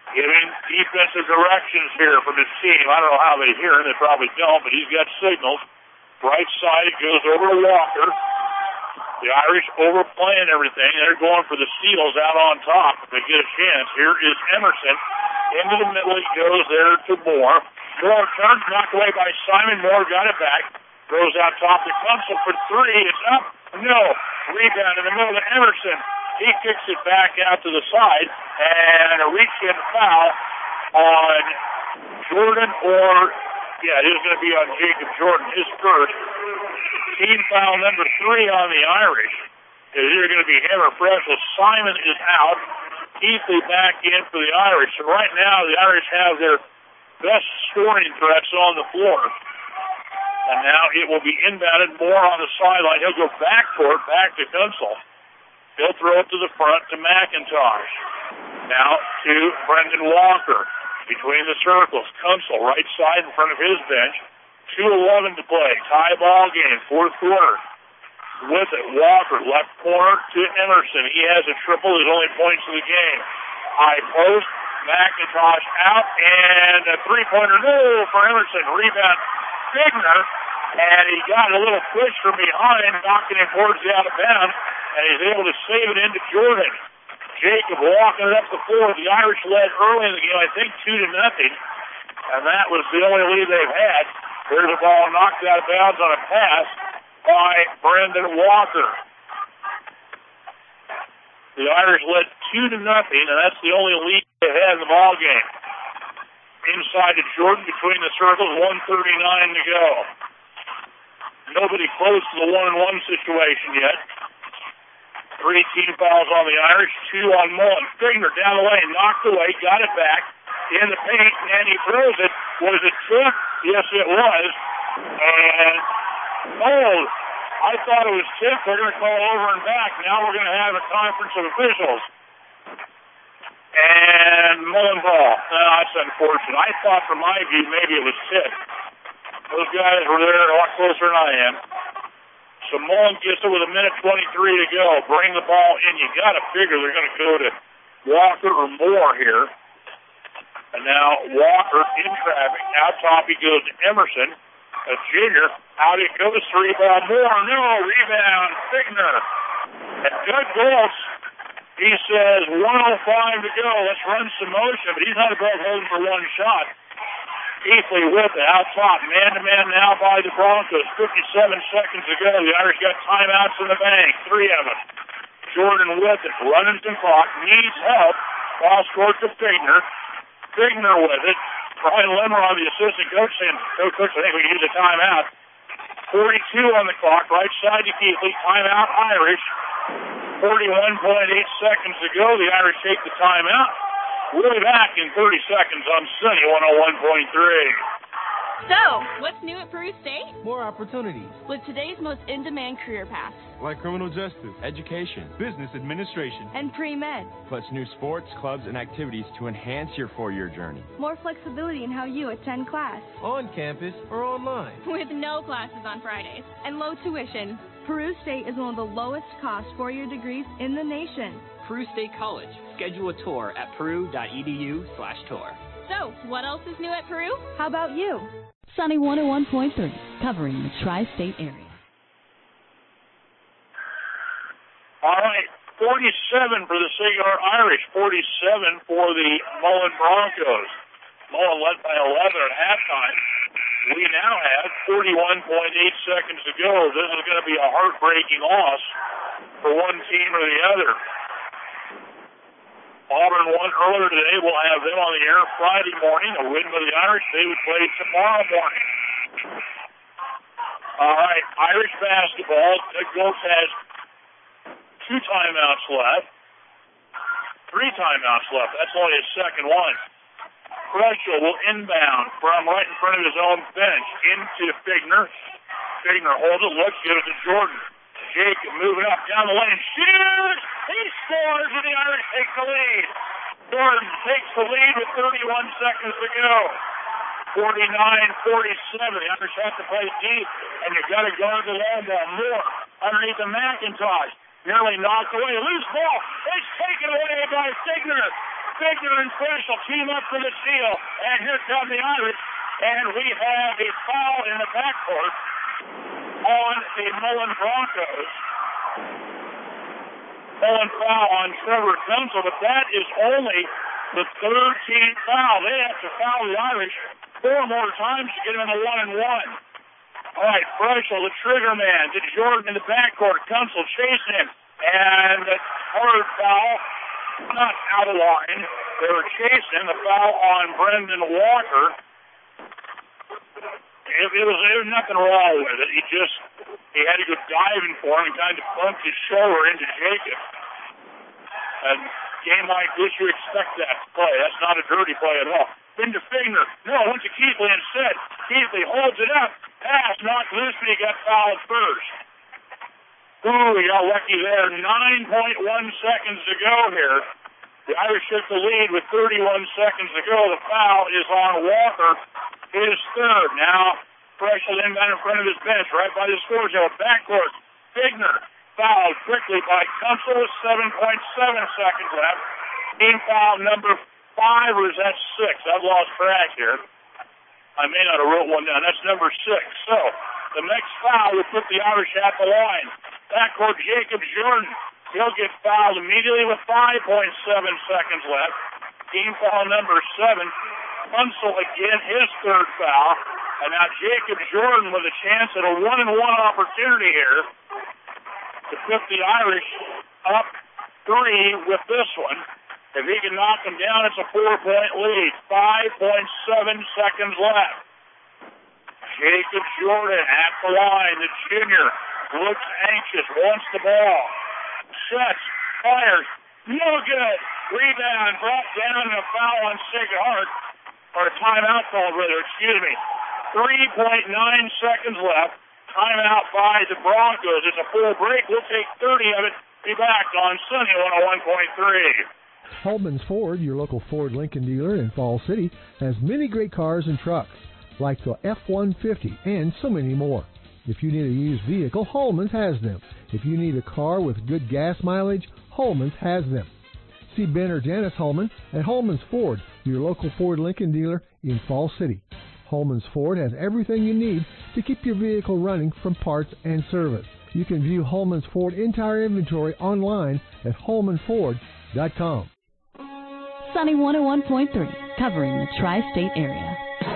giving defensive directions here from his team. I don't know how they hear him. They probably don't, but he's got signals. Right side, it goes over to Walker. The Irish overplaying everything. They're going for the Seals out on top. If they get a chance. Here is Emerson. Into the middle he goes there to Moore. Moore turns, knocked away by Simon. Moore got it back. Goes out top to Kunzel for three. It's up. No. Rebound in the middle to Emerson. He kicks it back out to the side. And a reach-in foul on Jordan or, yeah, it is going to be on Jacob Jordan, his first. Team foul number three on the Irish. It's either going to be him or Freshel. Simon is out. Keithley back in for the Irish. So right now the Irish have their best scoring threats on the floor. And now it will be inbounded more on the sideline. He'll go back for it, back to Kunzel. He'll throw it to the front to McIntosh. Now to Brendan Walker. Between the circles. Kunzel right side in front of his bench. two eleven to play. Tie ball game. Fourth quarter. With it, Walker, left corner to Emerson. He has a triple, his only points of the game. High post, McIntosh out, and a three-pointer, no, for Emerson. Rebound, Figner, and he got a little push from behind, knocking him towards the out of bounds, and he's able to save it into Jordan. Jacob walking it up the floor. The Irish led early in the game, I think two to nothing, and that was the only lead they've had. There's a ball knocked out of bounds on a pass by Brendan Walker. The Irish led two to nothing, and that's the only lead they had in the ball game. Inside to Jordan between the circles, one thirty-nine to go. Nobody close to the one-and-one situation yet. Three team fouls on the Irish, two on Mullen. Figner down the lane, knocked away, got it back in the paint, and he throws it. Was it tip? Yes, it was. And oh, I thought it was tipped. They're going to call over and back. Now we're going to have a conference of officials. And Mullen ball. Oh, that's unfortunate. I thought from my view maybe it was tipped. Those guys were there a lot closer than I am. So Mullen gets it with a minute twenty-three to go. Bring the ball in. You got to figure they're going to go to Walker or Moore here. And now Walker in traffic. Out top he goes to Emerson. A junior, out it goes, three ball more, no, rebound, Figner. And Doug Goltz, he says one oh five to go, let's run some motion, but he's not above holding for one shot. Keithley with it, out top, man-to-man now by the Broncos, fifty-seven seconds to go. The Irish got timeouts in the bank, three of them. Jordan with it, running some clock, needs help, ball scored to Figner. Figner with it. Brian Lemmer, the assistant coach, saying, Coach, Coach, I think we can use a timeout. forty-two on the clock, right side to Keithley. Timeout, Irish. forty-one point eight seconds to go. The Irish take the timeout. We'll be back in thirty seconds on Sunny one oh one point three. So, what's new at Peru State? More opportunities. With today's most in-demand career paths. Like criminal justice, education, business administration, and pre-med. Plus new sports, clubs, and activities to enhance your four-year journey. More flexibility in how you attend class. On campus or online. With no classes on Fridays and low tuition. Peru State is one of the lowest cost four-year degrees in the nation. Peru State College. Schedule a tour at peru.edu slash tour. So, what else is new at Peru? How about you? Sunny one oh one point three, covering the tri-state area. All right, forty-seven for the Cigar Irish, forty-seven for the Mullen Broncos. Mullen led by eleven at halftime. We now have forty-one point eight seconds to go. This is going to be a heartbreaking loss for one team or the other. Auburn won earlier today. We'll have them on the air Friday morning. A win by the Irish. They would play tomorrow morning. All right, Irish basketball. Doug Goltz has two timeouts left. Three timeouts left. That's only his second one. Freshel will inbound from right in front of his own bench into Figner. Figner holds it, looks, gives it to Jordan. Jacob moving up down the lane, shoots! He scores, and the Irish take the lead. Jordan takes the lead with thirty-one seconds to go. forty-nine forty-seven. The Irish have to play deep, and you've got to guard the long ball. More underneath the McIntosh. Nearly knocked away. Loose ball. It's taken away by Figner. Figner and Fresh will team up for the steal. And here come the Irish. And we have a foul in the backcourt on the Mullen Broncos. Mullen foul on Trevor Gunsel, but that is only the third team foul. They have to foul the Irish four more times to get them in a one and one. All right, Freshel, the trigger man, to Jordan in the backcourt. Gunsel chasing him. And the third foul, not out of line. They were chasing the foul on Brendan Walker. It, it, was, there was nothing wrong with it. He just, he had to go diving for him and kind of bumped his shoulder into Jacob. And game like this, you expect that play. That's not a dirty play at all. Into Figner. No, went to Keithley instead. Keithley holds it up. Pass knocked loose, but he got fouled first. Ooh, he got lucky there. nine point one seconds to go here. The Irish took the lead with thirty-one seconds to go. The foul is on Walker. His third. Now, Freshel inbound in front of his bench, right by the score zone. Backcourt. Figner fouled quickly by Gunsel with seven point seven seconds left. Team foul number five, or is that six? I've lost track here. I may not have wrote one down. That's number six. So, the next foul will put the Irish at the line. Backcourt Jacob Jordan. He'll get fouled immediately with five point seven seconds left. Team foul number seven. Gunsel again, his third foul. And now Jacob Jordan with a chance at a one and one opportunity here to put the Irish up three with this one. If he can knock them down, it's a four-point lead. five point seven seconds left. Jacob Jordan at the line. The junior looks anxious, wants the ball. Sets, fires, no good. Rebound brought down and a foul on Sacred Heart. Or a timeout called, rather, excuse me. three point nine seconds left. Timeout by the Broncos. It's a full break. We'll take thirty of it. Be back on Sunny one oh one point three. Holman's Ford, your local Ford Lincoln dealer in Falls City, has many great cars and trucks, like the F one fifty and so many more. If you need a used vehicle, Holman's has them. If you need a car with good gas mileage, Holman's has them. See Ben or Janice Holman at Holman's Ford, your local Ford Lincoln dealer in Falls City. Holman's Ford has everything you need to keep your vehicle running from parts and service. You can view Holman's Ford entire inventory online at holman ford dot com. Sunny one oh one point three, covering the tri-state area.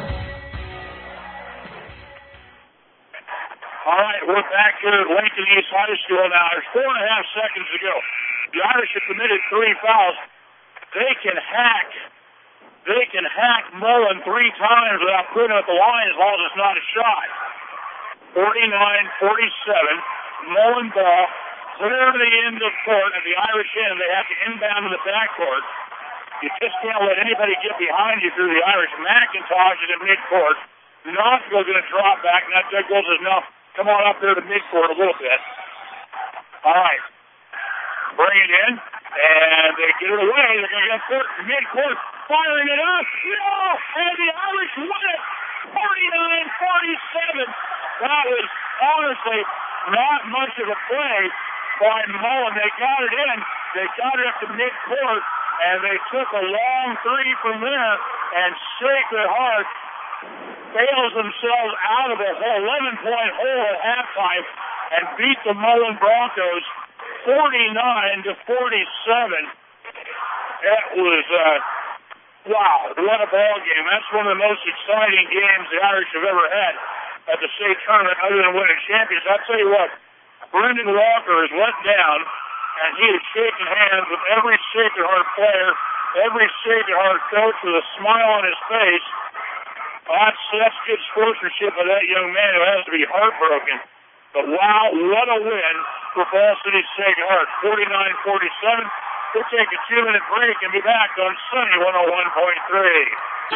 All right, we're back here at Lincoln East High School now. There's four and a half seconds to go. The Irish have committed three fouls. They can hack. They can hack Mullen three times without putting it at the line as long as it's not a shot. forty-nine forty-seven. Mullen ball. Clear to the end of court. At the Irish end, they have to inbound to the backcourt. You just can't let anybody get behind you through the Irish. McIntosh is in midcourt. Knoxville's going to drop back. Now Doug Gold says, no, come on up there to midcourt a little bit. All right. Bring it in. And they get it away. They're going to get court, midcourt. Firing it up. No! And the Irish win it. forty-nine forty-seven. That was honestly not much of a play by Mullen. They got it in. They got it up to midcourt. And they took a long three from there, and Sacred Heart bails themselves out of a eleven-point hole at halftime and beat the Mullen Broncos forty-nine to forty-seven. That was, uh, wow, what a ball game. That's one of the most exciting games the Irish have ever had at the state tournament other than winning champions. I'll tell you what, Brendan Walker has let down, and he is shaking hands with every Sacred Heart player, every Sacred Heart coach with a smile on his face. That's, that's good sportsmanship by that young man who has to be heartbroken. But wow, what a win for Falls City Sacred Heart, forty-nine forty-seven. We'll take a two-minute break and be back on Sunny one oh one point three.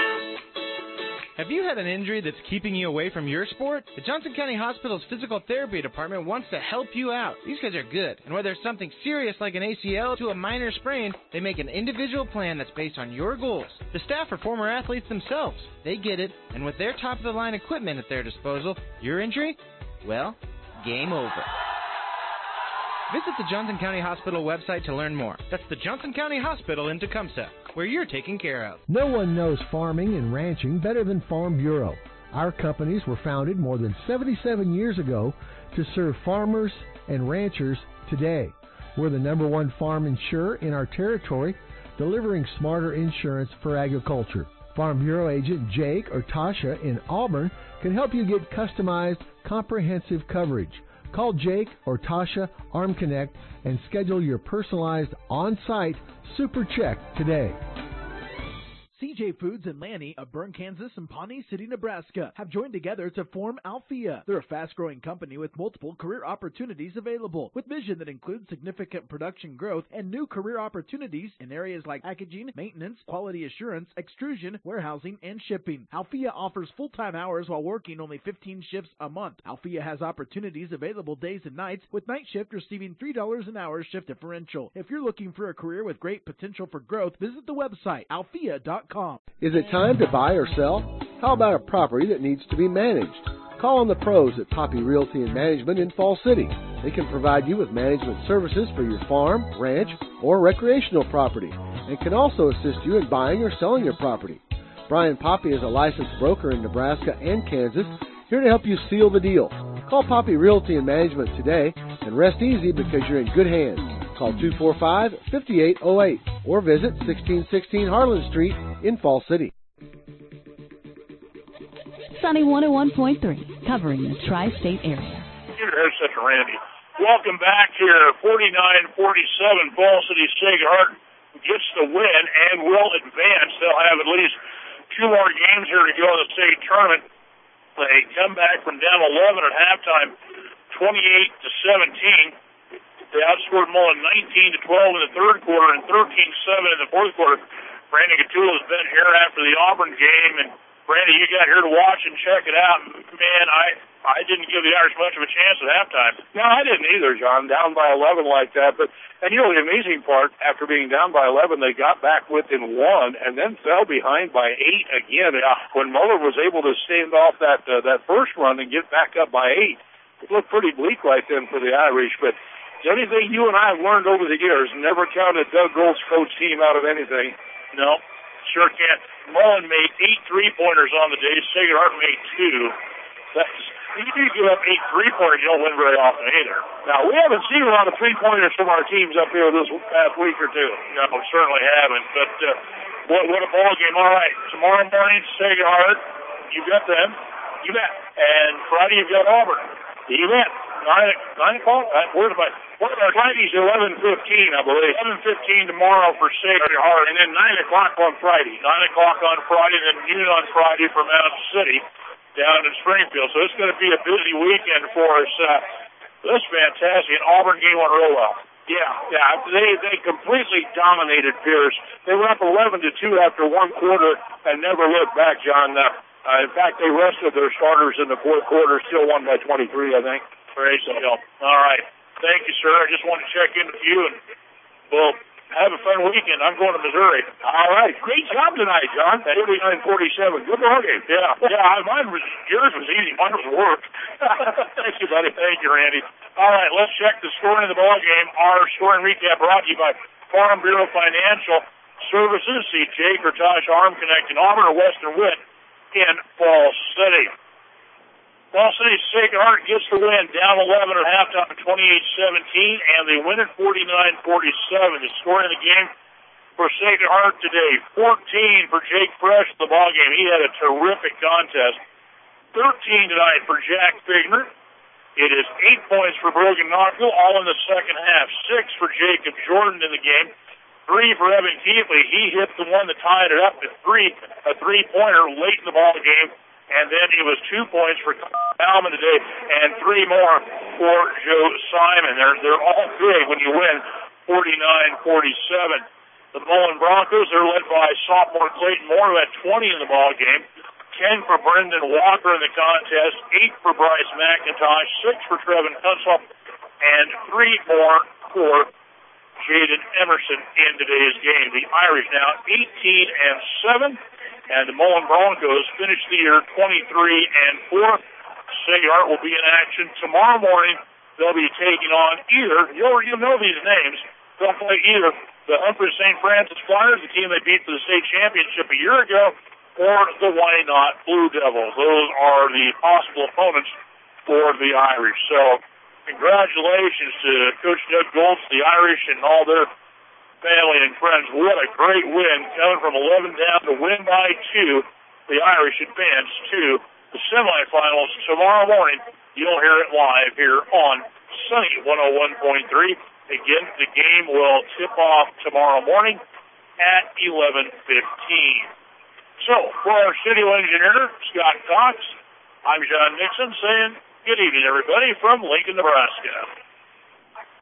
Have you had an injury that's keeping you away from your sport? The Johnson County Hospital's Physical Therapy Department wants to help you out. These guys are good, and whether it's something serious like an A C L to a minor sprain, they make an individual plan that's based on your goals. The staff are former athletes themselves. They get it, and with their top-of-the-line equipment at their disposal, your injury? Well, game over. Visit the Johnson County Hospital website to learn more. That's the Johnson County Hospital in Tecumseh. where you're taken care of. No one knows farming and ranching better than Farm Bureau. Our companies were founded more than seventy-seven years ago to serve farmers and ranchers today. We're the number one farm insurer in our territory, delivering smarter insurance for agriculture. Farm Bureau agent Jake or Tasha in Auburn can help you get customized, comprehensive coverage. Call Jake or Tasha Arm Connect and schedule your personalized on-site super check today. C J Foods and Lanny of Bern, Kansas and Pawnee City, Nebraska have joined together to form Alphea. They're a fast-growing company with multiple career opportunities available, with vision that includes significant production growth and new career opportunities in areas like packaging, maintenance, quality assurance, extrusion, warehousing, and shipping. Alphea offers full-time hours while working only fifteen shifts a month. Alphea has opportunities available days and nights, with night shift receiving three dollars an hour shift differential. If you're looking for a career with great potential for growth, visit the website alphea dot com. Is it time to buy or sell? How about a property that needs to be managed? Call on the pros at Poppy Realty and Management in Fall City. They can provide you with management services for your farm, ranch, or recreational property, and can also assist you in buying or selling your property. Brian Poppy is a licensed broker in Nebraska and Kansas, here to help you seal the deal. Call Poppy Realty and Management today and rest easy because you're in good hands. Call two four five, five eight zero eight or visit sixteen sixteen Harlan Street in Fall City. Sunny one oh one point three, covering the tri-state area. Here's such a Randy. Welcome back here. forty-nine forty-seven, Fall City Sacred Heart gets the win and will advance. They'll have at least two more games here to go in the state tournament. They come back from down eleven at halftime, twenty-eight to seventeen. They outscored Mullen nineteen to twelve in the third quarter and thirteen seven in the fourth quarter. Brandon Gatula has been here after the Auburn game, and Brandon, you got here to watch and check it out. Man, I I didn't give the Irish much of a chance at halftime. No, I didn't either, John. Down by eleven like that, but and you know the amazing part, after being down by eleven, they got back within one and then fell behind by eight again. Yeah. When Muller was able to stand off that uh, that first run and get back up by eight, it looked pretty bleak right then for the Irish, but. The only thing you and I have learned over the years, never counted Doug Gold's coach team out of anything. No, sure can't. Mullen made eight three-pointers on the day. Sacred Heart made two. That's, you give up eight three-pointers, you don't win very often either. Now, we haven't seen a lot of three-pointers from our teams up here this past week or two. No, we certainly haven't. But uh, what, what a ball game. All right, tomorrow morning, Sacred Heart, you got them. You bet. And Friday, you've got Auburn. You bet. Nine, nine o'clock? Where's my... Well, Friday's eleven fifteen, I believe. eleven fifteen tomorrow for Sacred Heart, and then nine o'clock on Friday. nine o'clock on Friday, then noon on Friday for Mountain City down in Springfield. So it's going to be a busy weekend for us. Uh, this is fantastic. An Auburn game went real well. Yeah, yeah. They they completely dominated Pierce. They were up eleven to two after one quarter and never looked back, John. Uh, uh, in fact, they rested their starters in the fourth quarter, still won by twenty-three, I think. Praise the Lord. All right. Thank you, sir. I just wanted to check in with you, and we'll have a fun weekend. I'm going to Missouri. All right. Great job tonight, John. thirty-nine forty-seven. Good ball game. Yeah. Yeah, mine was, yours was easy. Mine was work. Thank you, buddy. Thank you, Randy. All right, let's check the scoring of the ball game. Our scoring recap brought to you by Farm Bureau Financial Services. See Jake or Tosh Arm Connect in Auburn or Western Witt in Fall City. Fall City Sacred Heart gets the win, down eleven at halftime, twenty-eight seventeen, and they win it forty-nine forty-seven. The score in the game for Sacred Heart today, fourteen for Jake Fresh in the ball game. He had a terrific contest. thirteen tonight for Jack Figner. It is eight points for Brogan Knoxville, all in the second half. Six for Jacob Jordan in the game. Three for Evan Keithley. He hit the one that tied it up at three, a three-pointer late in the ball game. And then it was two points for Bauman today and three more for Joe Simon. They're, they're all big when you win forty-nine forty-seven. The Mullen Broncos, they're led by sophomore Clayton Moore, who had twenty in the ball game. ten for Brendan Walker in the contest. eight for Bryce McIntosh. six for Trevin Hunsel. And three more for Jaden Emerson in today's game. The Irish now eighteen and seven. And the Mullen Broncos finish the year twenty-three and four. Sacred Heart will be in action tomorrow morning. They'll be taking on either, you'll, you'll know these names, they'll play either the Humphrey Saint Francis Flyers, the team they beat for the state championship a year ago, or the Wynot Blue Devils. Those are the possible opponents for the Irish. So congratulations to Coach Doug Goltz, the Irish, and all their family and friends. What a great win, coming from eleven down to win by two. The Irish advance to the semifinals tomorrow morning. You'll hear it live here on Sunny one oh one point three. Again, the game will tip off tomorrow morning at eleven fifteen. So, for our studio engineer, Scott Cox, I'm John Nixon saying good evening, everybody, from Lincoln, Nebraska.